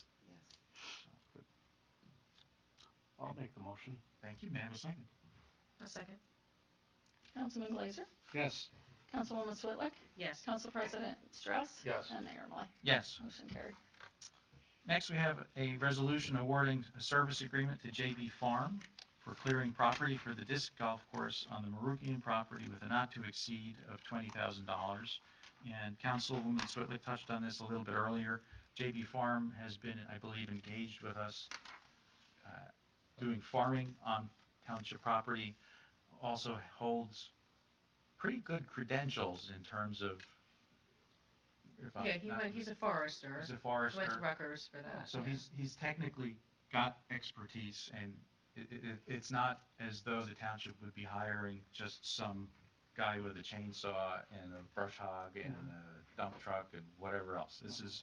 Yes. I'll make the motion. Thank you, may I have a second? A second. Councilman Glazer, Yes. Councilwoman Switlick, Yes. Council President Strauss. Yes. And Mayor Malloy. Yes. Motion carried. Next, we have a resolution awarding a service agreement to J B Farm for clearing property for the disc golf course on the Marukian property with a not to exceed of twenty thousand dollars. And Councilwoman Switlick touched on this a little bit earlier. J B Farm has been, I believe, engaged with us uh, doing farming on township property, also holds pretty good credentials in terms of. if I'm Yeah, he not- went, he's a forester. He's a Went forester. to Rutgers for that. So yeah. he's, he's technically got expertise, and it, it, it's not as though the township would be hiring just some guy with a chainsaw and a brush hog and a dump truck and whatever else. This is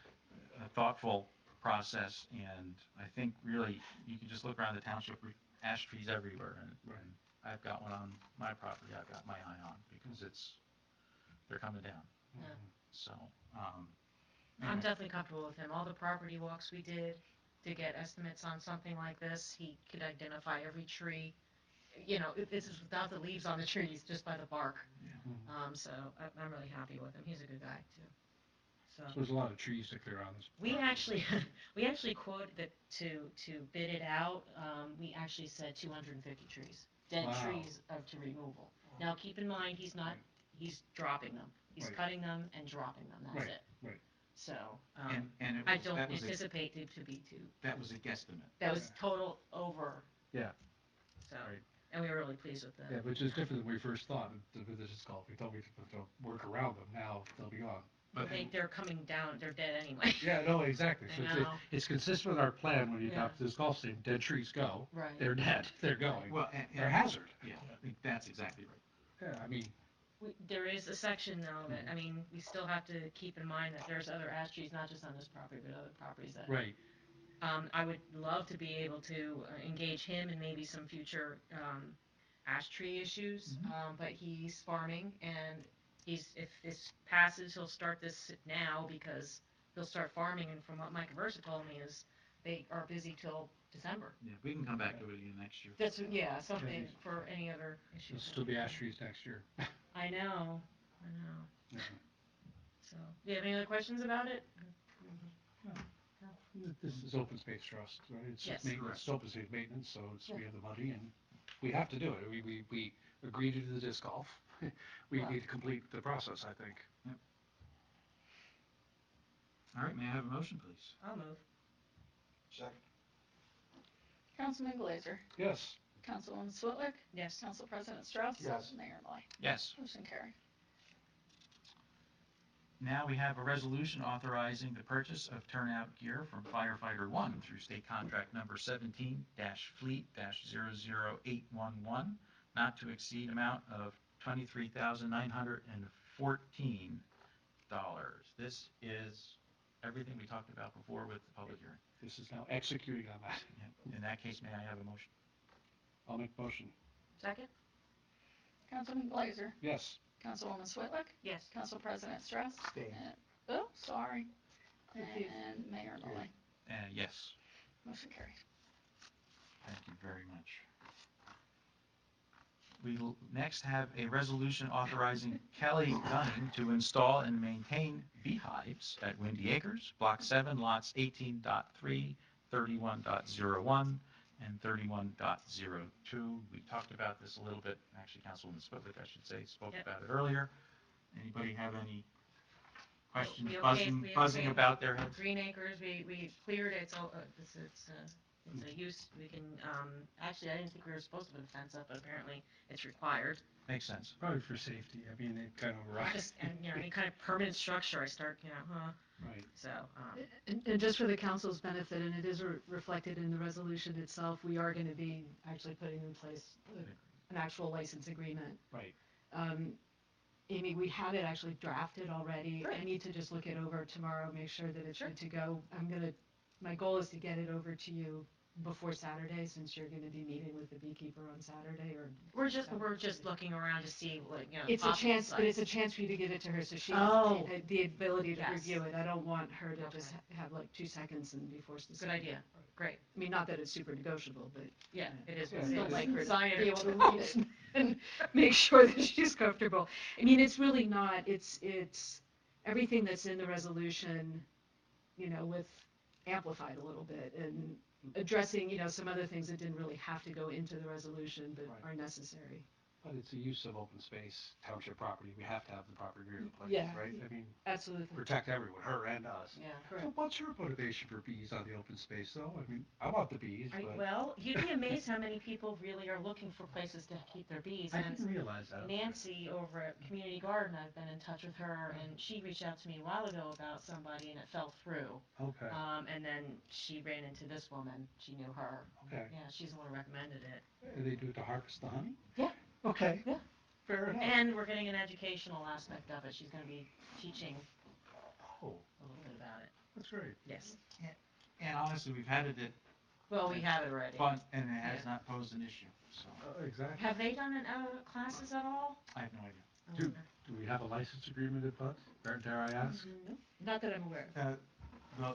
a thoughtful process, and I think really, you can just look around the township, ash trees everywhere, and, and I've got one on my property I've got my eye on, because it's, they're coming down. Yeah. So, um. I'm anyway. definitely comfortable with him. All the property walks we did to get estimates on something like this, he could identify every tree. You know, it- this is without the leaves on the trees, just by the bark. Yeah. Um, so I, I'm really happy with him. He's a good guy too. So So there's a lot of trees to clear on this. we actually, we actually quoted that to, to bid it out, um, we actually said two hundred fifty trees, dead Wow. trees of, to removal. Now, keep in mind, he's not, he's dropping them. He's Right. cutting them and dropping them, that's Right, it. right. So, And, um, and it I was, don't that was a, anticipate it to be too, that was a guesstimate. that was total over. Yeah. So, Right. and we were really pleased with Yeah, that. which is different than we first thought with the disc golf. We thought we could to work around them. Now they'll be gone. But They, they're coming down, they're dead anyway. Yeah, no, exactly. So I it's, know. it's consistent with our plan when you Yeah. adopt this golf stadium. Dead trees go. Right. They're dead. They're going. Well, and, They're a and, hazard. yeah, I think that's exactly right. Yeah, I mean, We, there is a section though that, I mean, we still have to keep in mind that there's other ash trees, not just on this property, but other properties that. right. Um, I would love to be able to uh, engage him in maybe some future, um, ash tree issues, Mhm. um, but he's farming and he's, if this passes, he'll start this now because he'll start farming, and from what Mike Versa told me is they are busy till December. Yeah, we can come back to it again next year. That's, yeah, something Okay. for any other There'll issues. still be ash trees next year. I know, I know. Yeah. So, do you have any other questions about it? This is open space trust, right? It's Yes. just maintenance, Correct. it's open space maintenance, so it's, we Yeah. have the money and we have to do it. We, we, we agreed to do the disc golf. We Well- need to complete the process, I think. All right, may I have a motion, please? I'll move. Second. Councilman Glazer, Yes. Councilwoman Switlick, Yes. Council President Strauss. Yes. Mayor Malloy. Yes. Motion carried. Now we have a resolution authorizing the purchase of turnout gear from firefighter one through state contract number seventeen fleet zero zero eight one one, not to exceed amount of twenty-three thousand nine hundred fourteen dollars. This is everything we talked about before with the public hearing. This is now executing on that. Yeah. In that case, may I have a motion? I'll make motion. Second? Councilman Glazer, Yes. Councilwoman Switlick, Yes. Council President Strauss. Abstain. and- Oh, sorry. Confused. And Mayor Malloy. Uh, yes. Motion carried. Thank you very much. We will next have a resolution authorizing Kelly Gunning to install and maintain beehives at Windy Acres, Block seven, lots eighteen point three thirty-one point oh one and thirty-one point oh two. We talked about this a little bit, actually Councilwoman Switlick, I should say, spoke Yep. about it earlier. Anybody have any questions We okay- buzzing, we buzzing okay about their heads? Green Acres, we, we cleared it, so, uh, it's, it's, uh, it's a use, we can, um, actually, I didn't think we were supposed to put a fence up, but apparently it's required. Makes sense. Probably for safety, I mean, it kind of, right, Just, and, you know, any kind of permanent structure, I start, you know, huh, right. so, um, And, and just for the council's benefit, and it is re- reflected in the resolution itself, we are gonna be actually putting in place a- an actual license agreement. Right. Um, Amy, we have it actually drafted already. I Great. need to just look it over tomorrow, make sure that it's Sure. good to go. I'm gonna, my goal is to get it over to you before Saturday, since you're gonna be meeting with the beekeeper on Saturday, or. we're just, we're just looking around to see what, you know. It's a possible chance, but it's a sites. chance for you to give it to her, so she has Oh. the, the ability to Yes. review it. I don't want her to just Okay. ha- have like two seconds and be forced to. Good sign. idea, great, I mean, not that it's super negotiable, but yeah, it is. Yeah, what I'd it still is. like her to Sign be it. able to read it and make sure that she's comfortable. I mean, it's really not, it's, it's, everything that's in the resolution, you know, with amplified a little bit and addressing, you know, some other things that didn't really have to go into the resolution but Right. are necessary. But it's a use of open space, township property, we have to have the proper agreement in place, Yeah. right? I mean, Absolutely. protect everyone, her and us. Yeah. Correct. So what's your motivation for bees on the open space though? I mean, I want the bees, Are you- but Well, you'd be amazed how many people really are looking for places to keep their bees. I And didn't realize that. Nancy over at Community Garden, I've been in touch with her, and she reached out to me a while ago about somebody, and it fell through. Okay, Um, and then she ran into this woman. She knew her. okay. Yeah, she's the one who recommended it. And they do it to harvest the honey? Yeah. Okay. Yeah. Fair enough. And we're getting an educational aspect of it. She's going to be teaching Oh, a little bit about it. that's great. Yes. And honestly, we've had it at Well, we have it already. fun, and it has not posed an issue, so Uh, Exactly. Have they done an, uh, classes at all? I have no idea. I Do- wonder. Do we have a license agreement at Bud? Dare dare I ask? Not that I'm aware of. Uh, the,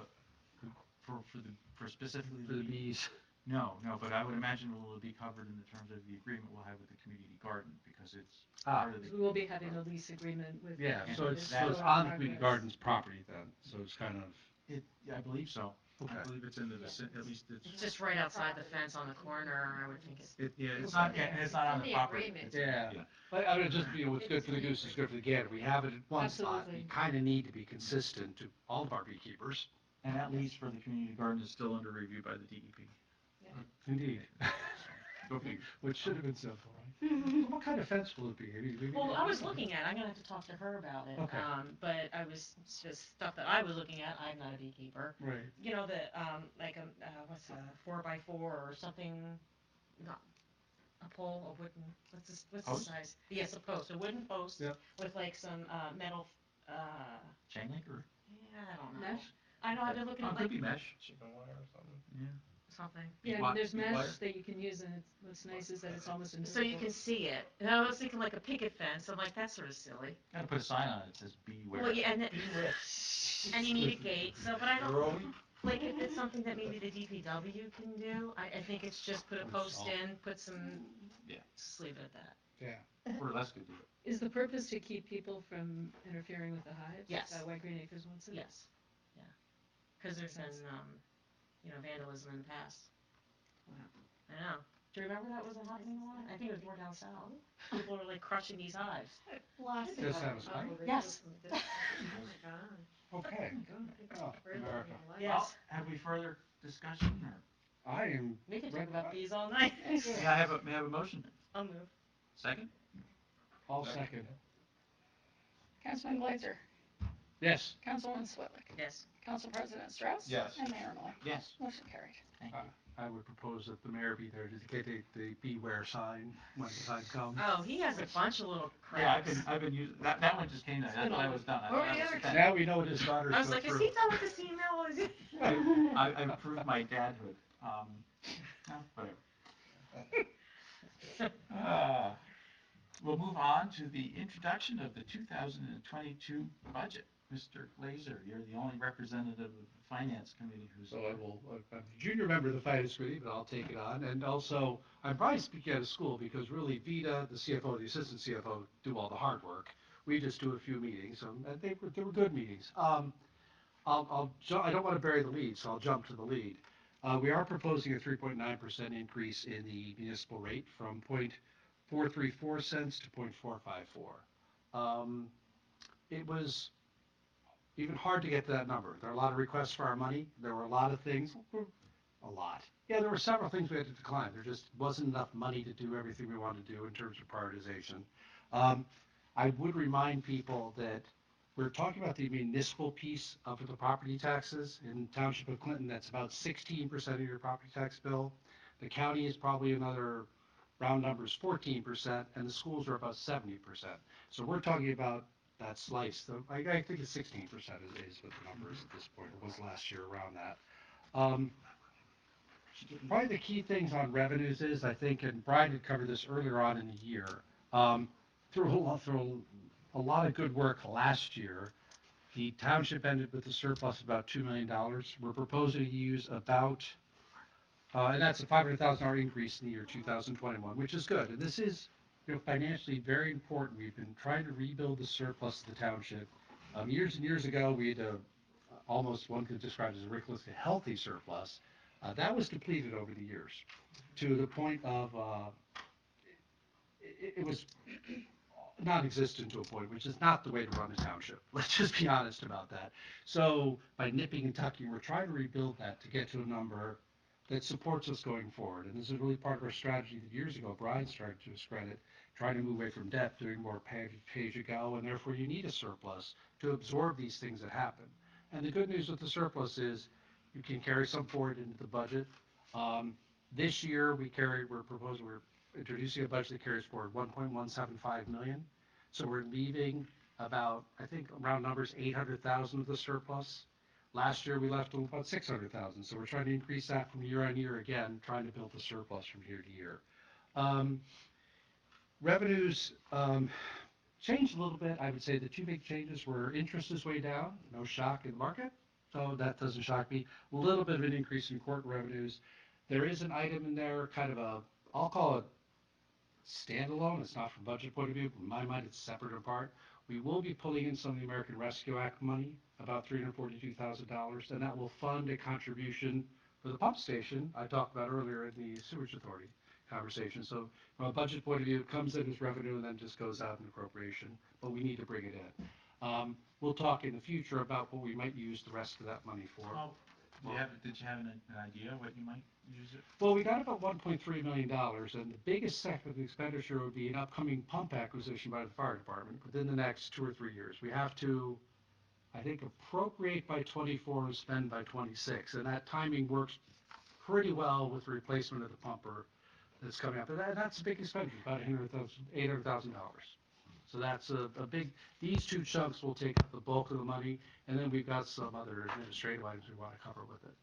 the, for, for the, for specifically For the bees? No, no, but I would imagine it will be covered in the terms of the agreement we'll have with the community garden, because it's Ah, part of the, We will be having a lease agreement with. yeah, And so it's, that so is it's on the progress. community garden's property then, so it's kind of, it, I believe so. I okay. believe it's in the vicinity, at least it's, It's just right outside the fence on the corner. I would think it's. it, yeah, it's not, yeah, and it's not on the It's in the property. agreement. It's- Yeah. But I mean, just, you know, what's good for the goose is good for the gander. We have it at one spot. Absolutely. We kind of need to be consistent to all of our beekeepers. And that lease for the community garden is still under review by the D E P. Indeed. Go figure. Which should have been simple, right? What kind of fence will it be? I mean, maybe- Well, I was looking at it. I'm going to have to talk to her about it. Okay. Um, but I was just stuff that I was looking at. I'm not a beekeeper. Right. You know, the, um, like a, uh, what's a four by four or something, not a pole, a wooden, what's this, what's the Post? size? Yes, a post, a wooden post Yep. with like some, uh, metal, uh, Chain link or, yeah, I don't know. Mesh? I know, I've been looking oh, at it could like be mesh, Chicken wire or something. yeah. something. Yeah, Wire- there's wire. mesh that you can use, and it's, what's nice is that it's almost So you invisible. can see it. And I was thinking like a picket fence. I'm like, that's sort of silly. Gotta put a sign on it that says beware. Well, yeah, and, it- and you need a gate. So, but I don't, Early? like if it's something that maybe the D P W can do, I, I think it's just put a post in, put some, Yeah. just leave it at that. Yeah. Or less could do it. Is the purpose to keep people from interfering with the hives? Yes. Is that why Green Acres wants it? Yes, yeah. Because there's been, um, you know, vandalism in the past. Wow. I know. Do you remember that was happening a lot? I think it was more down south. People were like crushing these hives. Last. Does have a spike? Yes. Oh my God. Okay. Oh, Really America. like- Yes. Well, have we further discussion or? I am, We could Right. talk about bees all night. May I have a, may I have a motion? I'll move. Second? all second. Councilman Glazer, Yes. Councilwoman Switlick, Yes. Council President Strauss. Yes. And Mayor Miller. Yes. Motion carried. Thank you. I would propose that the mayor be there to get the, the beware sign when the time comes. Oh, he has a bunch of little Yeah, I've cracks. been, I've been using, that, that one just came, I thought I was done. I Where thought were that the was other the Now we know what his daughter's I was go like, is through. he done with this email? Is he? I, I've proved my dadhood. Um, no, whatever. Uh, We'll move on to the introduction of the two thousand twenty-two budget. Mister Glazer, you're the only representative of the Finance Committee who's. So I will, I'm a junior member of the finance committee, but I'll take it on. And also, I'm probably speaking out of school because really Vita, the C F O, the assistant C F O do all the hard work. We just do a few meetings, um, and they were, they were good meetings. Um, I'll, I'll, ju- I don't want to bury the lead, so I'll jump to the lead. Uh, we are proposing a three point nine percent increase in the municipal rate from point four three four cents to point four five four. Um, it was even hard to get to that number. There are a lot of requests for our money. There were a lot of things, a lot. Yeah, there were several things we had to decline. There just wasn't enough money to do everything we wanted to do in terms of prioritization. Um, I would remind people that we're talking about the municipal piece of the property taxes in Township of Clinton. That's about sixteen percent of your property tax bill. The county is probably another, round numbers, fourteen percent, and the schools are about seventy percent. So we're talking about that slice. So I, I think it's sixteen percent is, is what the number is at this point. It was last year around that. Um, probably the key things on revenues is, I think, and Brian had covered this earlier on in the year, um, through, a lot, through a lot of good work last year, the township ended with a surplus of about two million dollars. We're proposing to use about, uh, and that's a five hundred thousand dollars increase in the year two thousand twenty-one, which is good. And this is, you know, financially very important. We've been trying to rebuild the surplus of the township. Um, years and years ago, we had a, almost one could describe as a ridiculously healthy surplus. Uh, that was depleted over the years to the point of, uh, it, it was non-existent to a point, which is not the way to run a township. Let's just be honest about that. So by nipping and tucking, we're trying to rebuild that to get to a number that supports us going forward. And this is really part of our strategy that years ago Brian started to his credit, trying to move away from debt, doing more pay, pay as you go, and therefore you need a surplus to absorb these things that happen. And the good news with the surplus is you can carry some forward into the budget. Um, this year we carry, we're proposing, we're introducing a budget that carries forward one point one seven five million. So we're leaving about, I think, round numbers, eight hundred thousand of the surplus. Last year we left about six hundred thousand. So we're trying to increase that from year on year again, trying to build the surplus from year to year. Um, revenues um, changed a little bit. I would say the two big changes were interest is way down, no shock in the market. So that doesn't shock me. A little bit of an increase in court revenues. There is an item in there, kind of a, I'll call it standalone. It's not from budget point of view. In my mind, it's separate and apart. We will be pulling in some of the American Rescue Act money, about three hundred forty-two thousand dollars, and that will fund a contribution for the pump station I talked about earlier in the Sewage Authority conversation. So from a budget point of view, it comes in as revenue and then just goes out in appropriation, but we need to bring it in. Um, we'll talk in the future about what we might use the rest of that money for. Well, do you have, did you have an, an idea what you might use it? Well, we got about one point three million dollars, and the biggest sector of the expenditure would be an upcoming pump acquisition by the fire department within the next two or three years. We have to, I think, appropriate by twenty-four and spend by twenty-six, and that timing works pretty well with the replacement of the pumper that's coming up. And that, that's a big expenditure, about eight hundred thousand dollars. So that's a, a big, these two chunks will take up the bulk of the money, and then we've got some other administrative items we want to cover with it.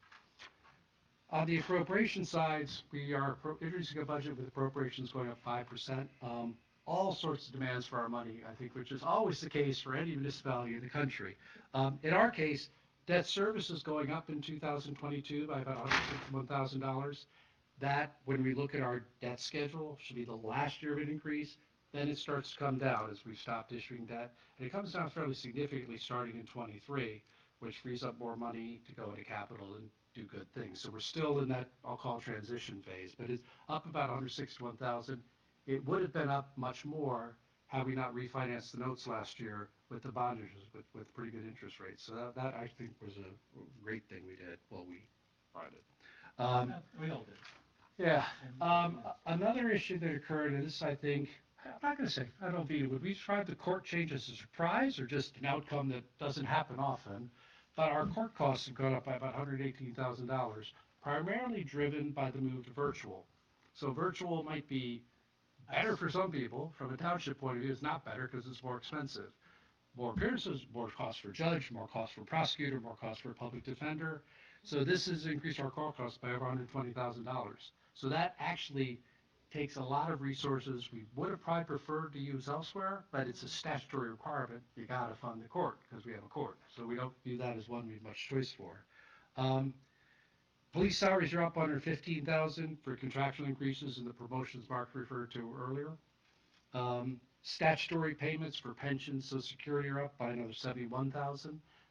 On the appropriation sides, we are introducing a budget with appropriations going up five percent. Um, all sorts of demands for our money, I think, which is always the case for any municipality in the country. Um, in our case, debt service is going up in two thousand twenty-two by about one hundred sixty-one thousand dollars. That, when we look at our debt schedule, should be the last year of an increase. Then it starts to come down as we've stopped issuing debt. And it comes down fairly significantly starting in twenty-three, which frees up more money to go into capital and do good things. So we're still in that, I'll call, transition phase, but it's up about one hundred sixty-one thousand. It would have been up much more had we not refinanced the notes last year with the bond issues with, with pretty good interest rates. So that, that I think was a great thing we did. Well, we tried it. Um, We all did. yeah. Um, another issue that occurred, and this I think, I'm not going to say, I don't know, Vita, would we describe the court change as a surprise or just an outcome that doesn't happen often? But our court costs have gone up by about one hundred eighteen thousand dollars, primarily driven by the move to virtual. So virtual might be better for some people. From a township point of view, it's not better because it's more expensive. More appearances, more cost for judge, more cost for prosecutor, more cost for public defender. So this has increased our court costs by over one hundred twenty thousand dollars. So that actually takes a lot of resources we would have probably preferred to use elsewhere, but it's a statutory requirement. You got to fund the court because we have a court. So we don't view that as one we have much choice for. Um, police salaries are up one hundred fifteen thousand dollars for contractual increases in the promotions Mark referred to earlier. Um, statutory payments for pensions, Social Security are up by another seventy-one thousand dollars.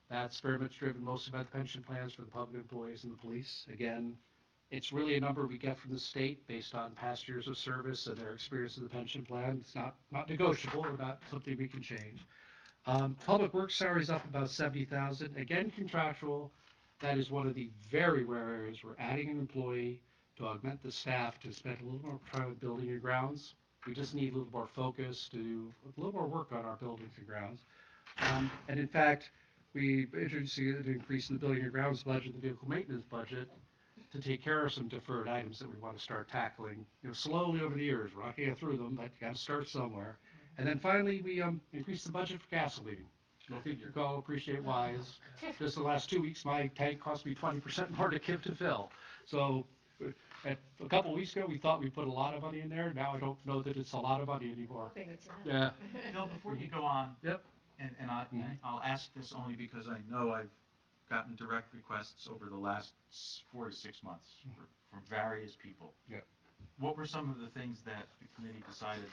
That's very much driven mostly by the pension plans for the public employees and the police. Again, it's really a number we get from the state based on past years of service and their experience in the pension plan. It's not, not negotiable, or not something we can change. Um, public works salary is up about seventy thousand, again contractual. That is one of the very rare areas we're adding an employee to augment the staff to spend a little more time with building and grounds. We just need a little more focus to do a little more work on our buildings and grounds. Um, and in fact, we introduced an increase in the building and grounds budget, the vehicle maintenance budget, to take care of some deferred items that we want to start tackling, you know, slowly over the years. We're not going to get through them, but you got to start somewhere. And then finally, we um, increased the budget for gasoline. I think you all appreciate why. Is just the last two weeks, my tank cost me twenty percent more to give to fill. So at, a couple of weeks ago, we thought we put a lot of money in there. Now I don't know that it's a lot of money anymore. I think it's enough. Yeah. Bill, before you go on. Yep. And, and I, Mhm. I'll ask this only because I know I've gotten direct requests over the last s- four to six months for- from various people. Yeah. What were some of the things that the committee decided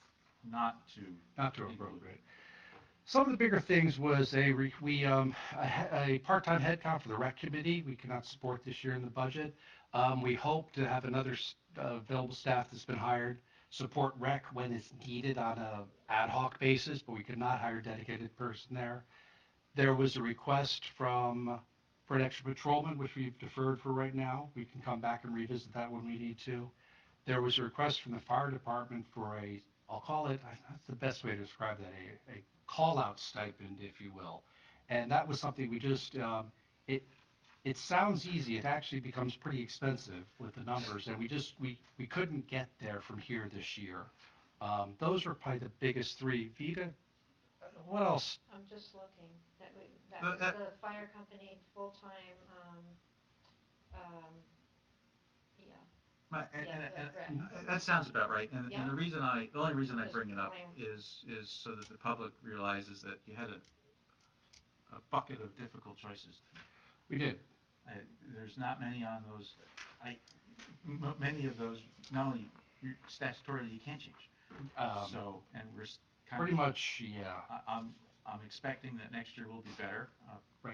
not to? Not to appropriate. Some of the bigger things was a, re- we, um, a, he- a part-time head count for the rec committee, we cannot support this year in the budget. Um, we hope to have another, s- uh, available staff that's been hired, support rec when it's needed on a ad hoc basis, but we could not hire a dedicated person there. There was a request from, for an extra patrolman, which we've deferred for right now. We can come back and revisit that when we need to. There was a request from the fire department for a, I'll call it, that's the best way to describe that, a, a call-out stipend, if you will. And that was something we just, um, it, it sounds easy, it actually becomes pretty expensive with the numbers, and we just, we, we couldn't get there from here this year. Um, those were probably the biggest three. Vita, what else? I'm just looking, that, we- that Uh, was uh, the fire company, full-time, um, um, yeah. My- And, Yeah, and, the and rec. that sounds about right, and, Yeah. and the reason I, the only reason I Just bring it up plain. is, is so that the public realizes that you had a, a bucket of difficult choices. We did. I, there's not many on those, I, m- many of those, not only you- statutorily you can't change. Um, So, and we're s- kind Pretty of, much, yeah. I, I'm, I'm expecting that next year will be better. uh, Right.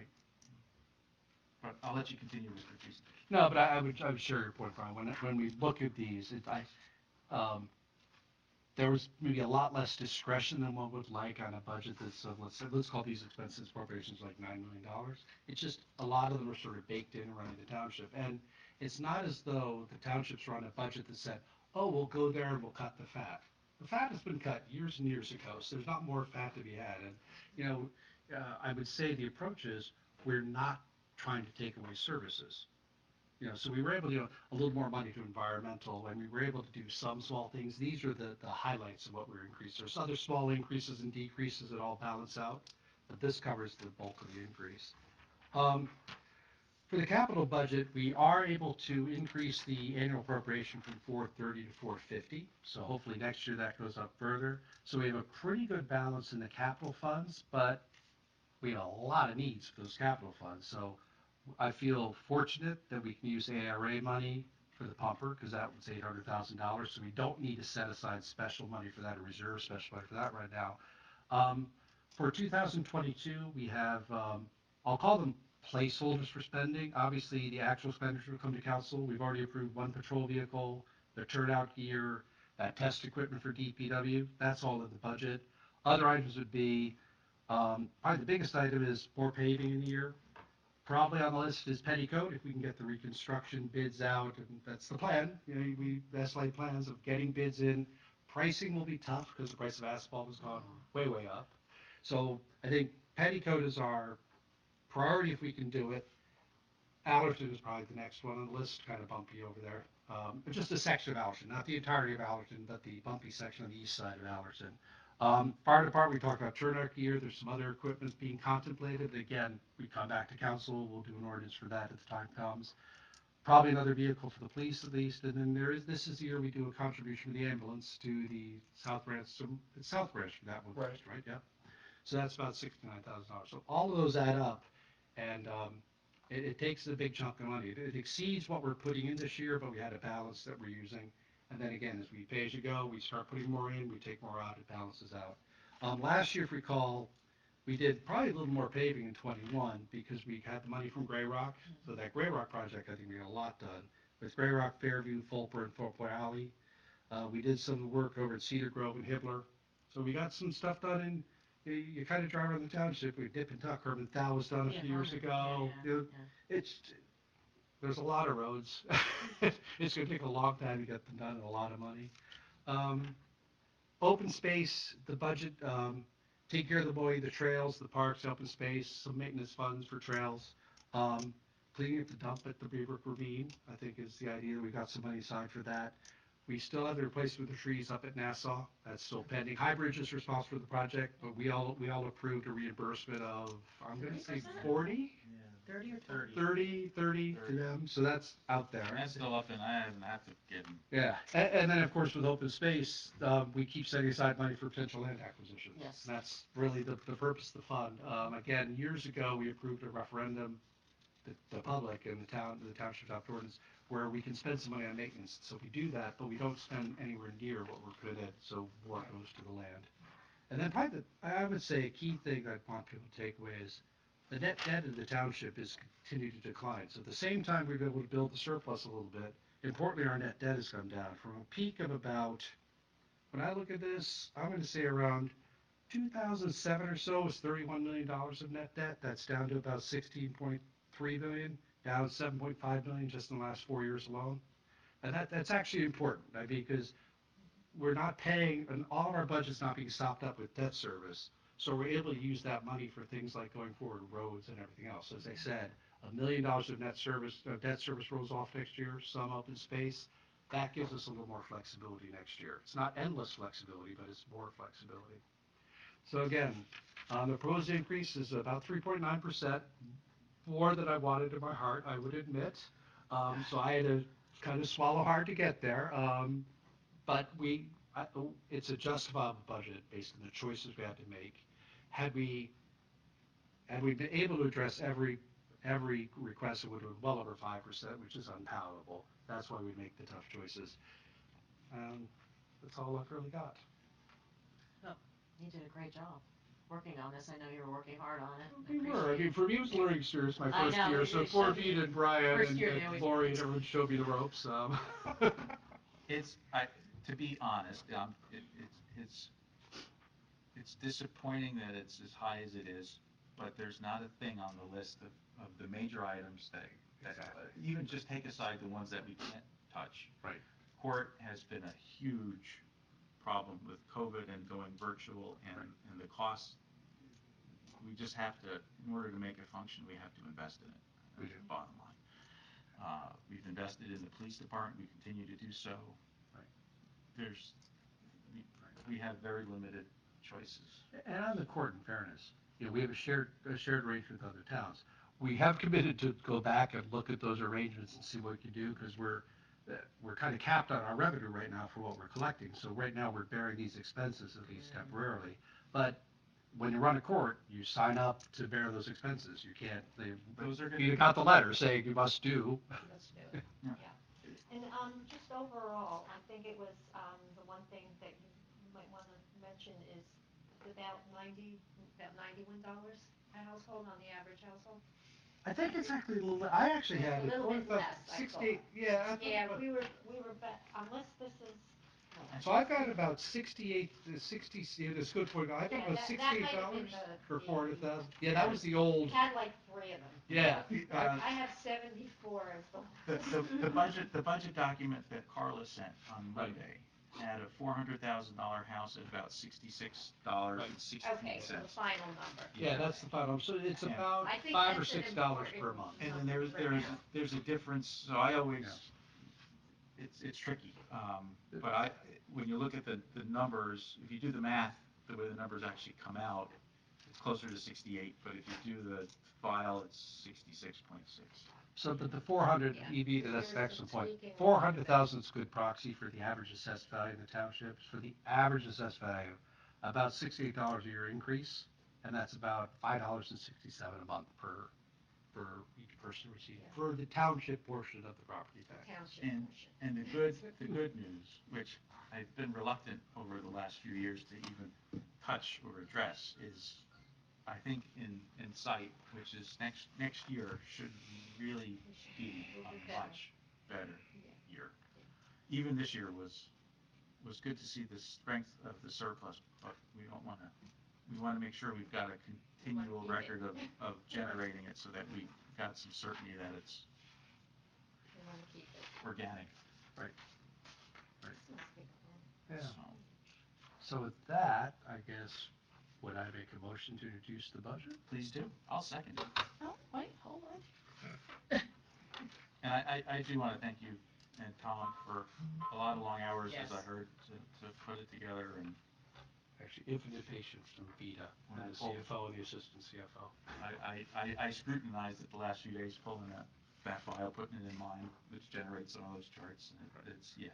But I'll let you continue with your presentation. No, but I, I would, I would share your point, Brian. When, when we look at these, it, I, um, there was maybe a lot less discretion than one would like on a budget that's, uh, let's say, let's call these expenses appropriations like nine million dollars. It's just, a lot of them are sort of baked in running the township. And it's not as though the townships run a budget that said, oh, we'll go there and we'll cut the fat. The fat has been cut years and years ago, so there's not more fat to be had. And, you know, uh, I would say the approach is, we're not trying to take away services. You know, so we were able to, you know, a little more money to environmental, and we were able to do some small things. These are the, the highlights of what we're increasing. There's other small increases and decreases that all balance out, but this covers the bulk of the increase. Um, for the capital budget, we are able to increase the annual appropriation from four thirty to four fifty. So hopefully next year that goes up further. So we have a pretty good balance in the capital funds, but we have a lot of needs for those capital funds. So I feel fortunate that we can use A R A money for the pumper, because that was eight hundred thousand dollars, so we don't need to set aside special money for that, or reserve special money for that right now. Um, for two thousand twenty-two, we have, um, I'll call them placeholders for spending. Obviously, the actual expenditure will come to council. We've already approved one patrol vehicle, the turnout gear, that test equipment for D P W. That's all in the budget. Other items would be, um, probably the biggest item is more paving in the year. Probably on the list is Petticoat, if we can get the reconstruction bids out, and that's the plan. You know, we estimate plans of getting bids in. Pricing will be tough because the price of asphalt has gone way, way up. So I think Petticoat is our priority if we can do it. Allerton is probably the next one on the list, kind of bumpy over there. Um, but just a section of Allerton, not the entirety of Allerton, but the bumpy section on the east side of Allerton. Um, fire department, we talked about turnout gear. There's some other equipment being contemplated. Again, we come back to council. We'll do an ordinance for that as the time comes. Probably another vehicle for the police at least. And then there is, this is the year we do a contribution to the ambulance to the South Branch, South Branch for that one, Right. first, right? Yeah. So that's about sixty-nine thousand dollars. So all of those add up, and um, it, it takes a big chunk of money. It, it exceeds what we're putting in this year, but we had a balance that we're using. And then again, as we pay as you go, we start putting more in, we take more out, it balances out. Um, last year, if you recall, We did probably a little more paving in twenty-one because we had the money from Gray Rock. So that Gray Rock project, I think we got a lot done. With Gray Rock, Fairview, Fulper, and Fulper Alley. Uh, we did some work over at Cedar Grove and Hibbler. So we got some stuff done in, you, you kind of drive around the township. We dip and tuck. Herman Thal was done a Yeah, few years Herman, ago. yeah, You know, It's, there's a lot of roads. It's gonna take a long time to get them done and a lot of money. Um, open space, the budget, um, take care of the boy, the trails, the parks, open space, some maintenance funds for trails. Um, cleaning up the dump at the Beaver Ravine, I think is the idea. We got some money aside for that. We still have the replacement of the trees up at Nassau. That's still pending. High Bridge is responsible for the project, but we all, we all approved a reimbursement of, I'm gonna say thirty percent? forty, Thirty or Thirty. thirty, thirty to them, so that's out there. And that's still up, and I haven't had to get them. Yeah, and, and then of course with open space, um, we keep setting aside money for potential land acquisitions. Yes. And that's really the, the purpose of the fund. Um, again, years ago, we approved a referendum, the, the public and the town, the township adopt ordinance, where we can spend some money on maintenance. So we do that, but we don't spend anywhere near what we're committed, so more goes to the land. And then probably the, I would say a key thing I'd want people to take away is the net debt of the township is continued to decline. So at the same time, we've been able to build the surplus a little bit. Importantly, our net debt has come down from a peak of about, when I look at this, I'm going to say around two thousand seven or so was thirty-one million dollars of net debt. That's down to about sixteen point three billion, down seven point five billion just in the last four years alone. And that, that's actually important, right? Because we're not paying, and all of our budget's not being sopped up with debt service. So we're able to use that money for things like going forward, roads and everything else. As I said, a million dollars of net service, uh, debt service rolls off next year, some open space. That gives us a little more flexibility next year. It's not endless flexibility, but it's more flexibility. So again, um, the proposed increase is about three point nine percent, more than I wanted in my heart, I would admit. Um, so I had to kind of swallow hard to get there. Um, but we, I, it's a justifiable budget based on the choices we had to make. Had we, had we been able to address every, every request, it would have been well over five percent, which is unpalatable. That's why we make the tough choices. Um, that's all I've really got. You did a great job working on this. I know you were working hard on it. I We were, I appreciate mean, it. for me, it was a learning experience my I first know, year, it- so it poor showed Pete you. and Brian First and year, they and always- Lori and everyone showed me the ropes, um. It's, I, to be honest, um, it, it's, it's, it's disappointing that it's as high as it is, but there's not a thing on the list of, of the major items that, that, Exactly. uh, even just take aside the ones that we can't touch. Right. Court has been a huge problem with COVID and going virtual and, and the cost. We just have to, in order to make it function, we have to invest in it. We That's do. the bottom line. Uh, we've invested in the police department, we continue to do so. Right. There's, we, we have very limited choices. And on the court, in fairness, you know, we have a shared, a shared arrangement with other towns. We have committed to go back and look at those arrangements and see what we can do, because we're, uh, we're kind of capped on our revenue right now for what we're collecting. So right now, we're bearing these expenses, at least temporarily. But when you run a court, you sign up to bear those expenses. You can't, they, Those are gonna you be- got the letter saying you must do. Let's do it, Yeah. yeah. And, um, just overall, I think it was, um, the one thing that you might wanna mention is about ninety, about ninety-one dollars a household on the average household. I think it's actually a little, I actually had A it. little bit about less, I sixty, yeah. I thought Yeah, about- we were, we were, ba- unless this is. So I've got about sixty-eight, uh, sixty, yeah, that's good point. I Yeah, think about that- that sixty-eight might have been dollars the- for the- four hundred thousand. Yeah, that was the old, We had like three of them. yeah. Uh, I have seventy-four as the. The, the, the budget, the budget document that Carla sent on Monday had a four hundred thousand dollar house at about sixty-six dollars and sixteen Okay, so the cents. final number. Yeah, that's the final. So it's Yeah. about I think five or that's an six dollars per important- month. And then there's, there's, there's a difference, so I always, it's, it's tricky. Um, but I, when you look at the, the numbers, if you do the math, the way the numbers actually come out, it's closer to sixty-eight, but if you do the file, it's sixty-six point six. So, but the four hundred Yeah. E V, that's an There's excellent some point. tweaking. Four hundred thousand is a good proxy for the average assessed value in the townships. For the average assessed value, about sixty-eight dollars a year increase, and that's about five dollars and sixty-seven a month per, for each person receiving, Yeah. for the township portion of the property tax. Township And, portion. and the good, the good news, which I've been reluctant over the last few years to even touch or address, is I think in, in sight, which is next, next year should really be a much better year. Even this year was, was good to see the strength of the surplus, but we don't wanna, we wanna make sure we've got a continual keep it. record of, of generating it so that we've got some certainty that it's We want to keep it. organic. Yeah. So, So with that, I guess, would I make a motion to introduce the budget? please do, I'll second it. Oh, wait, hold on. And I, I, I do wanna thank you and Tom for a lot of long hours, as I Yes. heard, to, to put it together, and Actually, infinite patience from Vita, and the C F O and the assistant C F O. I, I, I scrutinized it the last few days, pulling that, that file, putting it in mine, which generates some of those charts, and it- it's, yeah.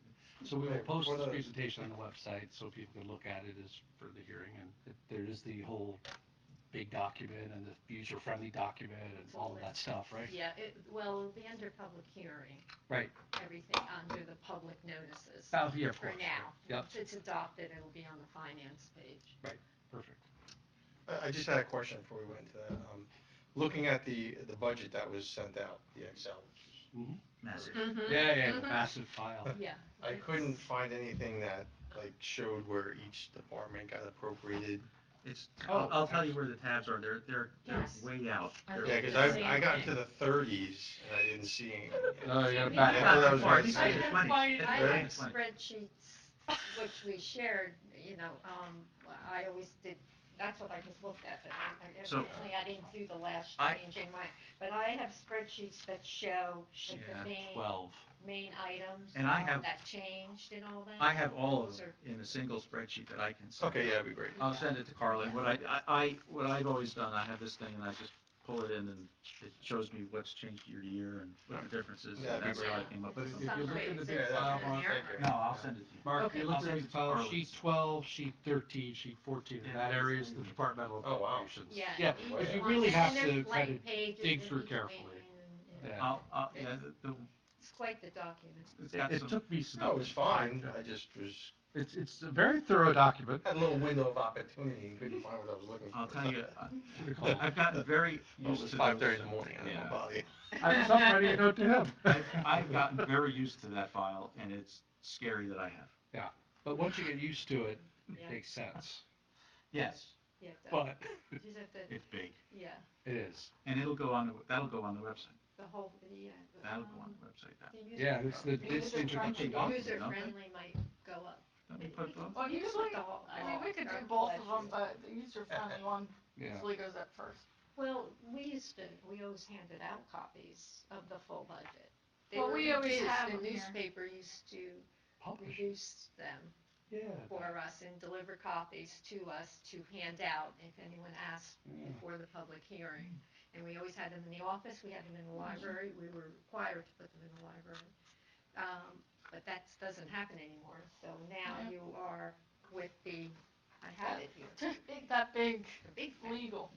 So we will Right, post for this the- presentation on the website so people can look at it as for the hearing, and it- there is the whole big document and the user-friendly document and all of that stuff, right? Yeah, it, well, it'll be under public hearing, Right. everything under the public notices. Oh, yeah, of For course. now. Yep, Once it's adopted, it'll be on the finance page. perfect. I, I just had a question before we went into that. Um, Looking at the, the budget that was sent out, the Excel, Massive. Mm-hmm. Yeah, yeah, the massive file. Yeah. I couldn't find anything that like showed where each department got appropriated. It's, Oh, I'll, I'll tell you where the tabs are, they're, they're, they're Yes. way out. They're- Yeah, cause I, I got into the thirties and I didn't see any. Oh, you gotta Yeah, back I up. thought that was I right. think I it's can twenty. find, It's I really have twenty. spreadsheets, which we shared, you know, um, I always did, that's what I just looked at, but I, I, So- evidently I didn't do the last I- change in my, but I have spreadsheets that show like Yeah, the main, Twelve. main items. And I um, have- That changed and all that. I have all of Those them are- in a single spreadsheet that I can send. Okay, yeah, that'd be great. I'll send it to Carla, and what I, I, I- what I've always done, I have this thing, and I just pull it in, and it shows me what's changed year to year, and what the difference is, Yeah, and that'd that's be how I great. came up But with if something. you look at the big Yeah, file, that'd be Mark, great. No, I'll send it to you. Mark, Okay. you look I'll at send the it to file, Carlos. sheet twelve, sheet thirteen, sheet fourteen, and Yeah. that area is the departmental Oh, wow. appropriations. Yeah. Yeah, each because you one- really and have there's to blank kind of pages dig in through between carefully. and, Yeah. I'll, I'll, yeah, the, the, It's quite the document. it's It, got it some, took me some. No, it was fine. I just was, It's, it's a very thorough document. had a little window of opportunity and couldn't find what I was looking for. I'll tell you, I- Recall. I've gotten very Well, it used was to five those. thirty in the morning, I didn't Yeah. bother you. I was up ready to go to him. I've, I've gotten very used to that file, and it's scary that I have. But once you get used to it, it Yeah. makes sense. Yes, Yeah, it does. But You just have to, it's big, yeah, it is. and it'll go on, the that'll go on the website. the whole, yeah. the, That'll go on um, the website. That, the user- Yeah, it's the, the it's the user introduction friendly- document. User don't they? friendly might go up. let me put both. Well, You can usually, put the whole- I mean, we could do our both of them, collection. but the user-friendly one Yeah. usually goes up first. Well, we used to, we always handed out copies of the full budget. They Well, were we always reduced. have The them here. newspaper used to Publish. reduce them Yeah. for us and deliver copies to us to hand out if anyone asked Yeah. before the public hearing. And we always had them in the office, we had them in the library, we were required to put them in the library. Um, but that doesn't happen anymore, so now Yeah. you are with the, I have it here, Big, that big the big thing. legal.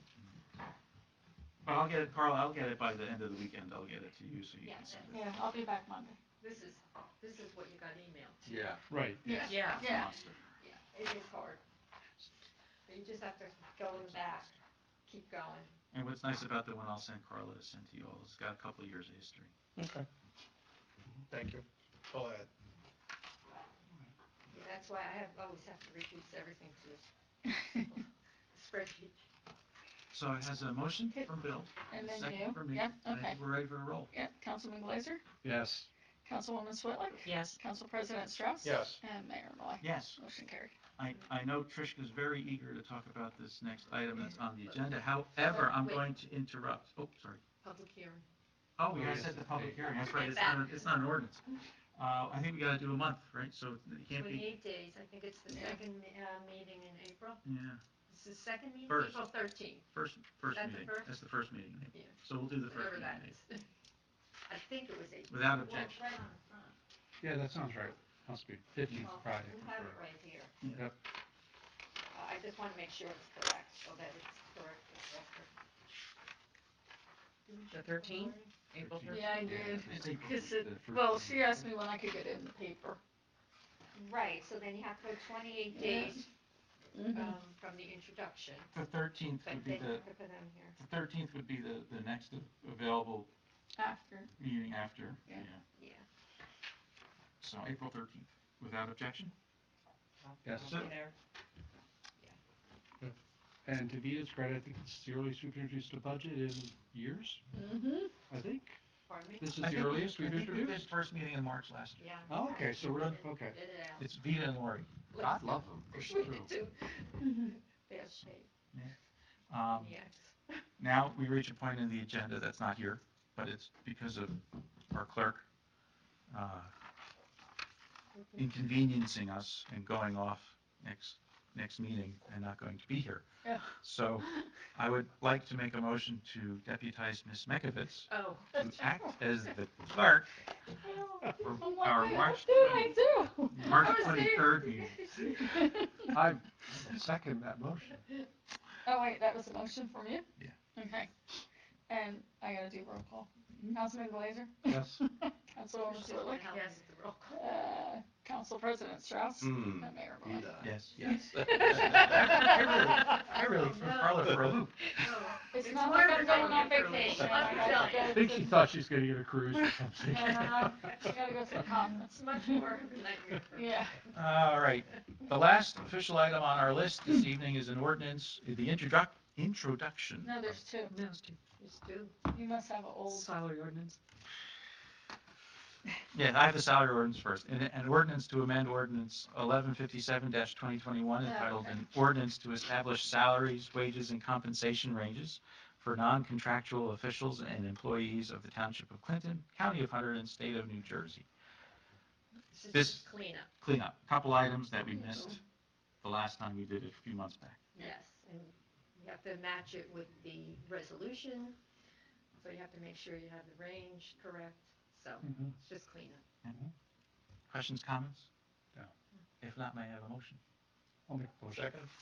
But I'll get it, Carl, I'll get it by the end of the weekend, I'll get it to you, so you Yeah, can see it. Yeah, I'll be back Monday. This is, this is what you got emailed. Yeah. Right. Yeah. Yeah. Yeah. Monster. Yeah, it is hard. But you just have to go in the back, keep going. And what's nice about the one I'll send Carla to send to you all, is it's got a couple of years of history. Okay. Thank you. That's all I had. Yeah, that's why I have, always have to reduce everything to a spreadsheet. So it has a motion from Bill, And then second you, from me, yep, and I okay. think we're ready for a roll. Yep, Councilman Glazer, Yes. Councilwoman Switlick, Yes. Council President Strauss. Yes. And Mayor Malloy. Yes, Motion carried. I, I know Trishka's very eager to talk about this next item that's on the agenda, however, I'm Wait. going to interrupt, oh, sorry. Public hearing. Oh, we Oh, gotta yes, set the it's public eight. hearing, that's right, it's not, a- it's not an ordinance. Uh, I think we gotta do a month, right, so it can't be, Twenty-eight days, I think it's the Yeah. second, uh, meeting in April. yeah, It's the second meeting, First. April thirteenth, first, first that the meeting, first? that's the first meeting, in April. Yeah. So we'll do the first whatever meeting. that in April. is. I think it was April. Without Well, objection. Right on the front. Yeah, that sounds right. Must be fifteenth Well, Friday. we have it right here. Yep. Uh, I just wanna make sure it's correct, so that it's correct with record. The thirteenth? April thirteenth. thirteenth? Yeah, I did. It's April. Cause it, The first well, one. she asked me when I could get it in the paper. Right, so then you have to go twenty-eight Yeah. days Mhm. um, from the introduction, The thirteenth but would they be have the, to put them here. the thirteenth would be the, the next av- available After. meeting after, Yeah. yeah. Yeah. So April thirteenth, without objection? Yes. That's it. There. And to Vita's credit, I think it's the earliest we've introduced a budget in years, Mm-hmm. I think. Pardon me? This is I the think- earliest I we've think we did introduced? first meeting in March last year. Yeah. Oh, okay, so we're, on- okay. Get it out. It's Vita and Lori. God love them. Wish we did too. Bad shape. Um, Yes. Now we reach a point in the agenda that's not here, but it's because of our clerk uh, inconveniencing us and going off next, next meeting and not going to be here. Yeah. So I would like to make a motion to deputize Miz Mekovitz Oh. to act as the clerk for I'm like, our wait, March, what did I do? March I was twenty-third meeting. I second that motion. Oh, wait, that was a motion from you? Yeah. Okay. And I gotta do roll call. Councilman Glazer? Yes. Councilwoman She's gonna Switlick? help Yes. me with the roll call. Uh, Council President Strauss? Hmm. And Mayor Moore? Yes. Yes. I really, I really threw no. Carla for a loop. Oh, It's It's not more like than I'm going on going for vacation. me. I gotta I go think to- she thought she was gonna get a cruise or something. No, no, no. I gotta go to a conference. it's much more of a nightmare for me. Yeah. All right. The last official item on our list this evening is an ordinance, the introduc- introduction. No, there's two. No, it's two. Just do. You must have an old. Salary ordinance. Yeah, I have the salary ordinance first. An, an ordinance to amend ordinance eleven fifty-seven twenty twenty-one entitled okay. an ordinance to establish salaries, wages, and compensation ranges for non-contractual officials and employees of the Township of Clinton, County of Hunter, and State of New Jersey. This is This- just cleanup. Cleanup, couple items that we missed the last time we did it a few months back. Yes, and you have to match it with the resolution, so you have to make sure you have the range correct, so Mhm. it's just cleanup. Questions, comments? No. If not, may I have a motion? I'll make a motion. Second?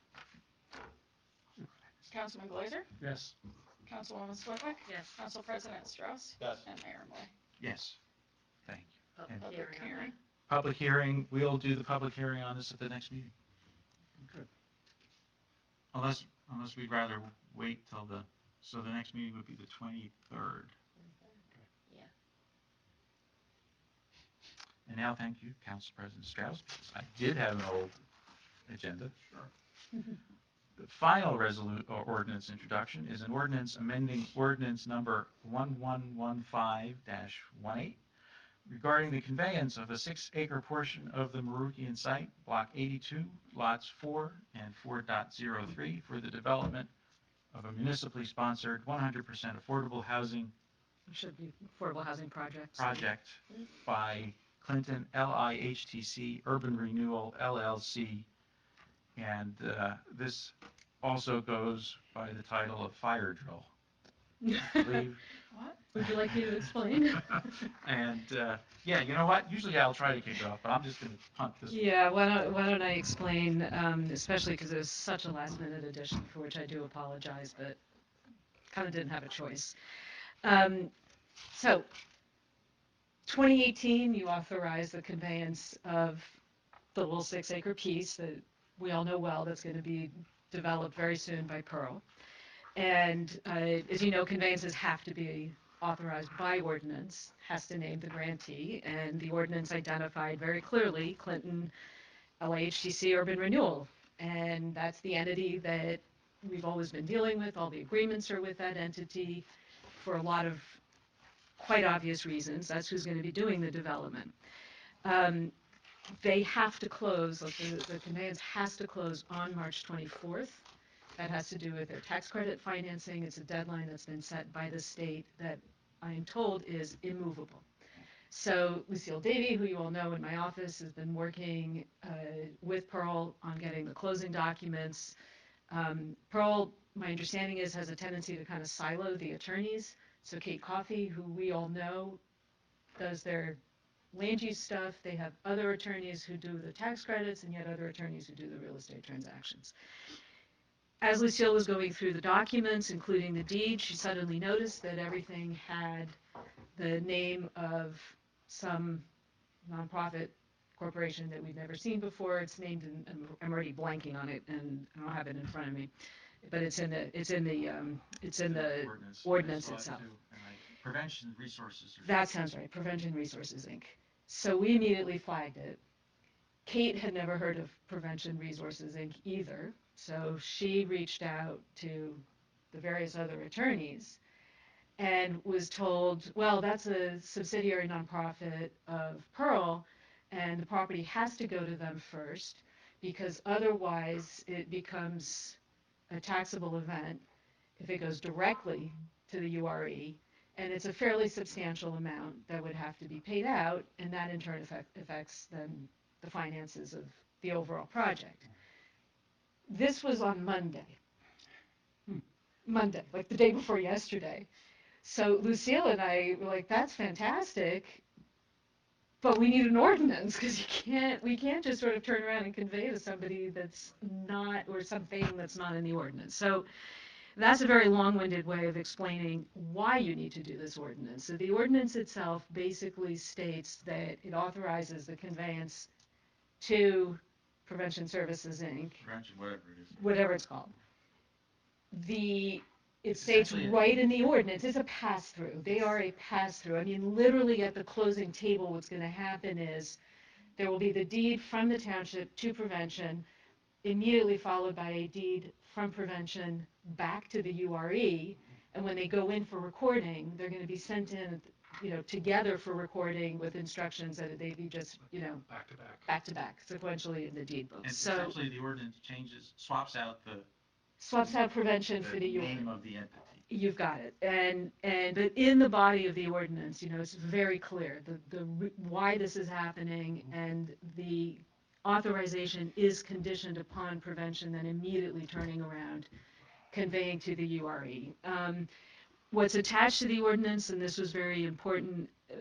Councilman Glazer? Yes. Councilwoman Switlick? Yes. Council President Strauss? Yes. And Mayor Moore? Yes. Thank you. Public And- hearing Public on hearing. that. Public hearing, we'll do the public hearing on this at the next meeting. Good. Unless, unless we'd rather wait till the, so the next meeting would be the twenty-third. Yeah. And now, thank you, Council President Strauss, because I did have an old agenda. The final resolu, or ordinance introduction is an ordinance amending ordinance number one one one five dash eighteen regarding the conveyance of a six-acre portion of the Marukian site, block eighty-two, lots four and four point zero three, for the development of a municipally sponsored one hundred percent affordable housing It should be affordable housing projects. project by Clinton L I H T C Urban Renewal L L C. And uh, this also goes by the title of Fire Drill, I believe. What? Would you like me to explain? And, uh, yeah, you know what? Usually I'll try to kick it off, but I'm just going to punt this one. Yeah, why don't, why don't I explain, um, especially because it was such a last minute addition, for which I do apologize, but kind of didn't have a choice. Um, so, twenty eighteen, you authorized the conveyance of the little six acre piece that we all know well that's going to be developed very soon by Pearl. And uh, as you know, conveyances have to be authorized by ordinance, has to name the grantee, and the ordinance identified very clearly Clinton L A H T C Urban Renewal. And that's the entity that we've always been dealing with. All the agreements are with that entity for a lot of quite obvious reasons. That's who's going to be doing the development. Um, they have to close, like the, the conveyance has to close on March twenty-fourth. That has to do with their tax credit financing. It's a deadline that's been set by the state that I am told is immovable. So Lucille Davy, who you all know in my office, has been working uh, with Pearl on getting the closing documents. Um, Pearl, my understanding is, has a tendency to kind of silo the attorneys. So Kate Coffey, who we all know, does their land use stuff. They have other attorneys who do the tax credits, and yet other attorneys who do the real estate transactions. As Lucille was going through the documents, including the deed, she suddenly noticed that everything had the name of some nonprofit corporation that we've never seen before. It's named, in, I'm, I'm already blanking on it, and I don't have it in front of me, but it's in the, it's in the, um, it's in the Ordinance. ordinance I saw it itself. too, and I- Prevention Resources. or That sounds right, Prevention Resources, Incorporated. So we immediately flagged it. Kate had never heard of Prevention Resources, Incorporated either, so she reached out to the various other attorneys and was told, well, that's a subsidiary nonprofit of Pearl, and the property has to go to them first, because otherwise it becomes a taxable event if it goes directly to the U R E, and it's a fairly substantial amount that would have to be paid out, and that in turn affect, affects then the finances of the overall project. This was on Monday. Monday, like the day before yesterday. So Lucille and I were like, that's fantastic, but we need an ordinance, because you can't, we can't just sort of turn around and convey to somebody that's not, or something that's not in the ordinance. So that's a very long-winded way of explaining why you need to do this ordinance. So the ordinance itself basically states that it authorizes the conveyance to Prevention Services, Incorporated, Prevention, whatever it is. whatever it's called. The, it It's states essentially a- right in the ordinance, it's a pass-through. They are a pass-through. I mean, literally at the closing table, what's gonna happen is there will be the deed from the township to Prevention, immediately followed by a deed from Prevention back to the U R E. And when they go in for recording, they're gonna be sent in, you know, together for recording with instructions that they be just, you know, Back to back. back to back, sequentially in the deed book. And So essentially, the ordinance changes, swaps out the, swaps out Prevention for the the U R E. name of the entity. You've got it. And, and, but in the body of the ordinance, you know, it's very clear, the, the, re- why this is happening, and the authorization is conditioned upon Prevention then immediately turning around, conveying to the U R E. Um, what's attached to the ordinance, and this was very important uh,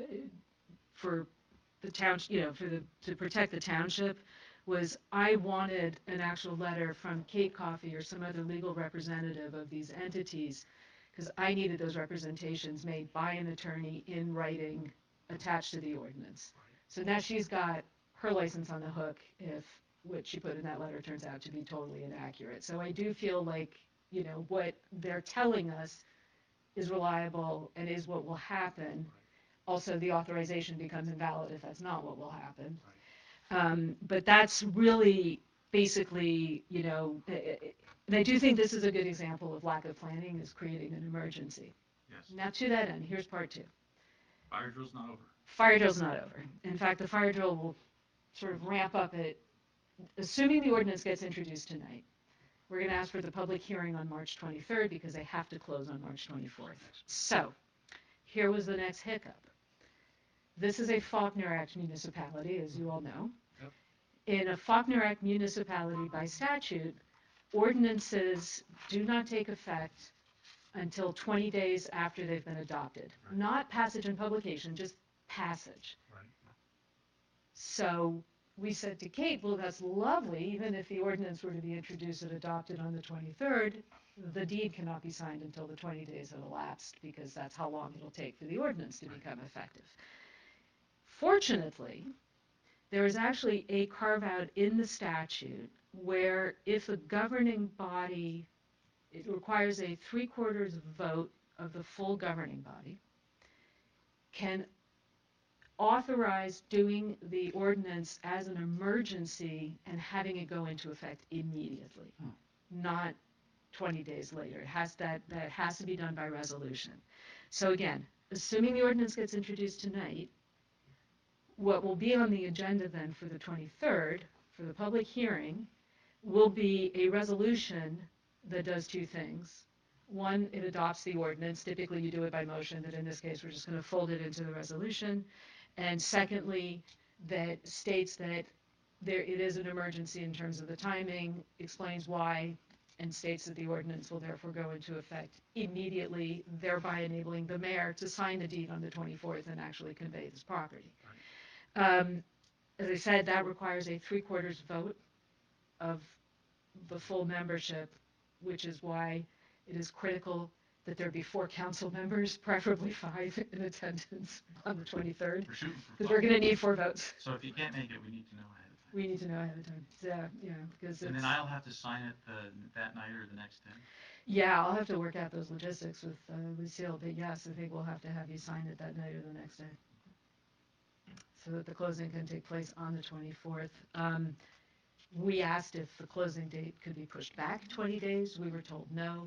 for the town, you know, for the, to protect the township, was I wanted an actual letter from Kate Coffey or some other legal representative of these entities, because I needed those representations made by an attorney in writing attached to the ordinance. So now she's got her license on the hook if what she put in that letter turns out to be totally inaccurate. So I do feel like, you know, what they're telling us is reliable and is what will happen. Also, the authorization becomes invalid if that's not what will happen. Um, but that's really basically, you know, and I do think this is a good example of lack of planning is creating an emergency. Yes. Now to that end, here's part two. Fire drill's not over. Fire drill's not over. In fact, the fire drill will sort of ramp up at, assuming the ordinance gets introduced tonight. We're going to ask for the public hearing on March twenty-third because they have to close on March twenty-fourth. So, here was the next hiccup. This is a Faulkner Act municipality, as you all know. Yep. In a Faulkner Act municipality by statute, ordinances do not take effect until twenty days after they've been adopted. Right. Not passage and publication, just passage. Right. So we said to Kate, well, that's lovely, even if the ordinance were to be introduced and adopted on the twenty-third, the deed cannot be signed until the twenty days have elapsed, because that's how long it'll take for the ordinance to become effective. Fortunately, there is actually a carve-out in the statute where if a governing body, it requires a three-quarters vote of the full governing body, can authorize doing the ordinance as an emergency and having it go into effect immediately, Hmm. not twenty days later. It has that, that has to be done by resolution. So again, assuming the ordinance gets introduced tonight, what will be on the agenda then for the twenty-third, for the public hearing, will be a resolution that does two things. One, it adopts the ordinance. Typically you do it by motion, but in this case we're just going to fold it into the resolution. And secondly, that states that there, it is an emergency in terms of the timing, explains why, and states that the ordinance will therefore go into effect immediately, thereby enabling the mayor to sign the deed on the twenty-fourth and actually convey this property. Um, as I said, that requires a three-quarters vote of the full membership, which is why it is critical that there be four council members, preferably five, in attendance on the twenty-third, We're shooting for because five. we're gonna need four votes. So if you can't make it, we need to know ahead of time. We need to know ahead of time, yeah, yeah, because And it's, then I'll have to sign it the, that night or the next day. yeah, I'll have to work out those logistics with uh, Lucille, but yes, I think we'll have to have you sign it that night or the next day. So that the closing can take place on the twenty-fourth. Um, we asked if the closing date could be pushed back twenty days, we were told no.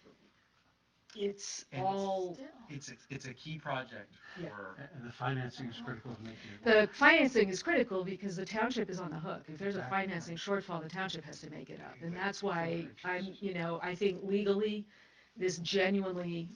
It's And all, Still. It's, a- it's a key project Yeah. for, And the financing is critical to making it. the financing is critical because the township is on the hook. If there's a Exactly. financing shortfall, the township has to make it up. And that's why I'm, you know, I think legally, this genuinely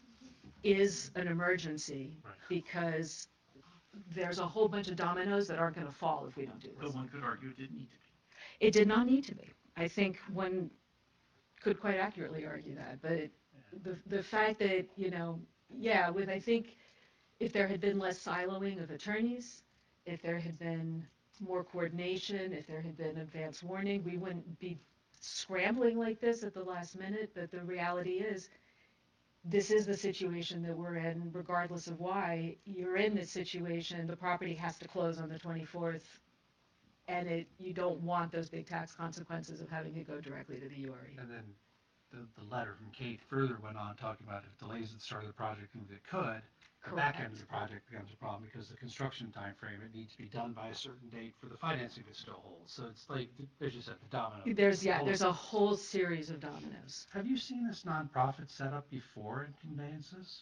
is an emergency Right. because there's a whole bunch of dominoes that aren't gonna fall if we don't do but this. one could argue it didn't need to be. It did not need to be. I think one could quite accurately argue that, but the, the fact that, you know, yeah, with, I think, if there had been less siloing of attorneys, if there had been more coordination, if there had been advance warning, we wouldn't be scrambling like this at the last minute, but the reality is, this is the situation that we're in, regardless of why, you're in this situation, the property has to close on the twenty-fourth, and it, you don't want those big tax consequences of having it go directly to the U R E. And then the, the letter from Kate further went on talking about if it delays the start of the project, and if it could, the back end of the project becomes a problem because the construction time frame, it needs to be done by a certain date for the financing to still hold. So it's like, as you said, the domino. There's, yeah, Whole- there's a whole series of dominoes. Have you seen this nonprofit set up before in conveyances?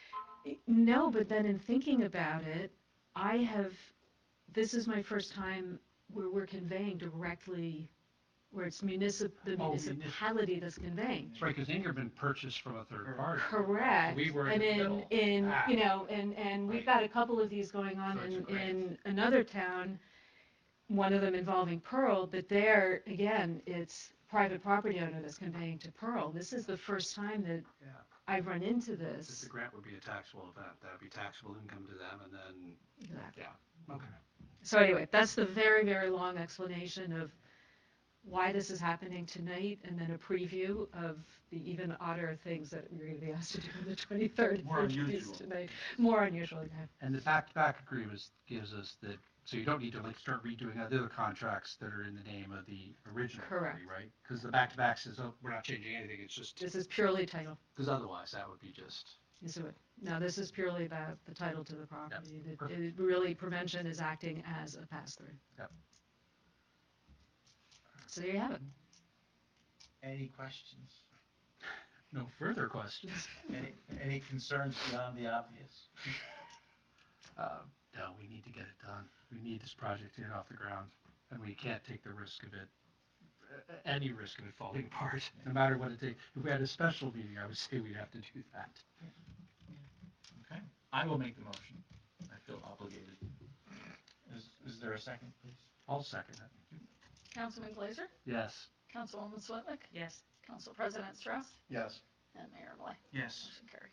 No, but then in thinking about it, I have, this is my first time where we're conveying directly, where it's municip, the Oh, municipality that's conveying. That's right, because Ingerman purchased from a third party. Correct. We were And in the in, middle. in, Ah. you know, and, and we've got a couple of these going on So it's a in, grant. in another town, one of them involving Pearl, but there, again, it's private property owner that's conveying to Pearl. This is the first time that Yeah. I've run into If this. the grant would be a taxable event, that would be taxable income to them, and then, Exactly. yeah, okay. So anyway, that's the very, very long explanation of why this is happening tonight, and then a preview of the even odder things that we're gonna be asked to do on the twenty-third. More unusual. Tonight. More unusual, yeah. And the back-to-back agreements gives us that, so you don't need to like start redoing other contracts that are in the name of the original Correct. party, right? Because the back-to-back says, oh, we're not changing anything, it's just, This is purely title. because otherwise that would be just, This is it. No, this is purely about the title to the property. It- perfect. It, really, prevention is acting as a pass-through. Yep. So there you have it. Any questions? no further questions. Any, any concerns beyond the obvious? Uh, no, we need to get it done. We need this project to get off the ground, and we can't take the risk of it, uh, any risk of it falling apart, no matter what it takes. If we had a special meeting, I would say we'd have to do that. Okay, I will make the motion. I feel obligated. Is, is there a second, please? I'll second it. Councilman Glazer, Yes. Councilwoman Swetlick, Yes. Council President Strauss, Yes. and Mayor Malay. Yes. Motion carried.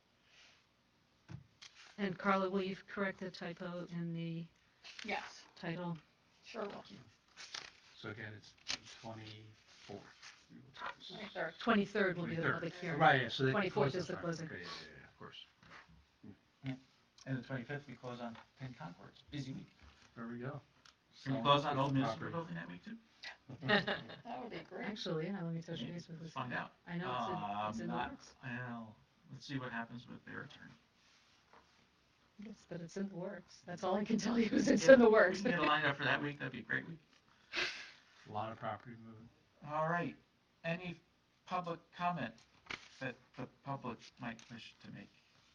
And Carla, will you correct the typo in the Yes, title? sure will. So again, it's twenty-fourth. Twenty-third. twenty-third will be the twenty-third. public hearing. Right, yeah, so they. twenty-fourth is the sorry. closing. Okay, yeah, yeah, yeah, of course. And the twenty-fifth, we close on Penn Concords. Busy week. There we go. Can we So- close on Old Municipal Property. Building that week too? That would be great. Actually, yeah, let me touch Yeah, base with let's Lucy. find out. I know it's in, it's Um, in the not- works. Well, let's see what happens with their attorney. Yes, but it's in the works. That's all I can tell you is it's in the works. If we can get a line up for that week, that'd be a great week. A lot of property moving. All right, any public comment that the public might wish to make?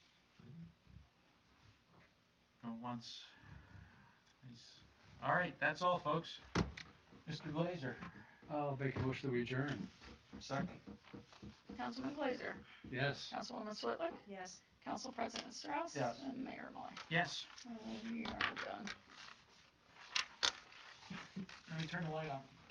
Go once, twice. All right, that's all, folks. Mister Glazer. I'll make a motion that we adjourn. Second. Councilman Glazer, Yes. Councilwoman Swetlick, Yes. Council President Strauss, Yes. and Mayor Malay. Yes, Uh, We are done. let me turn the light on.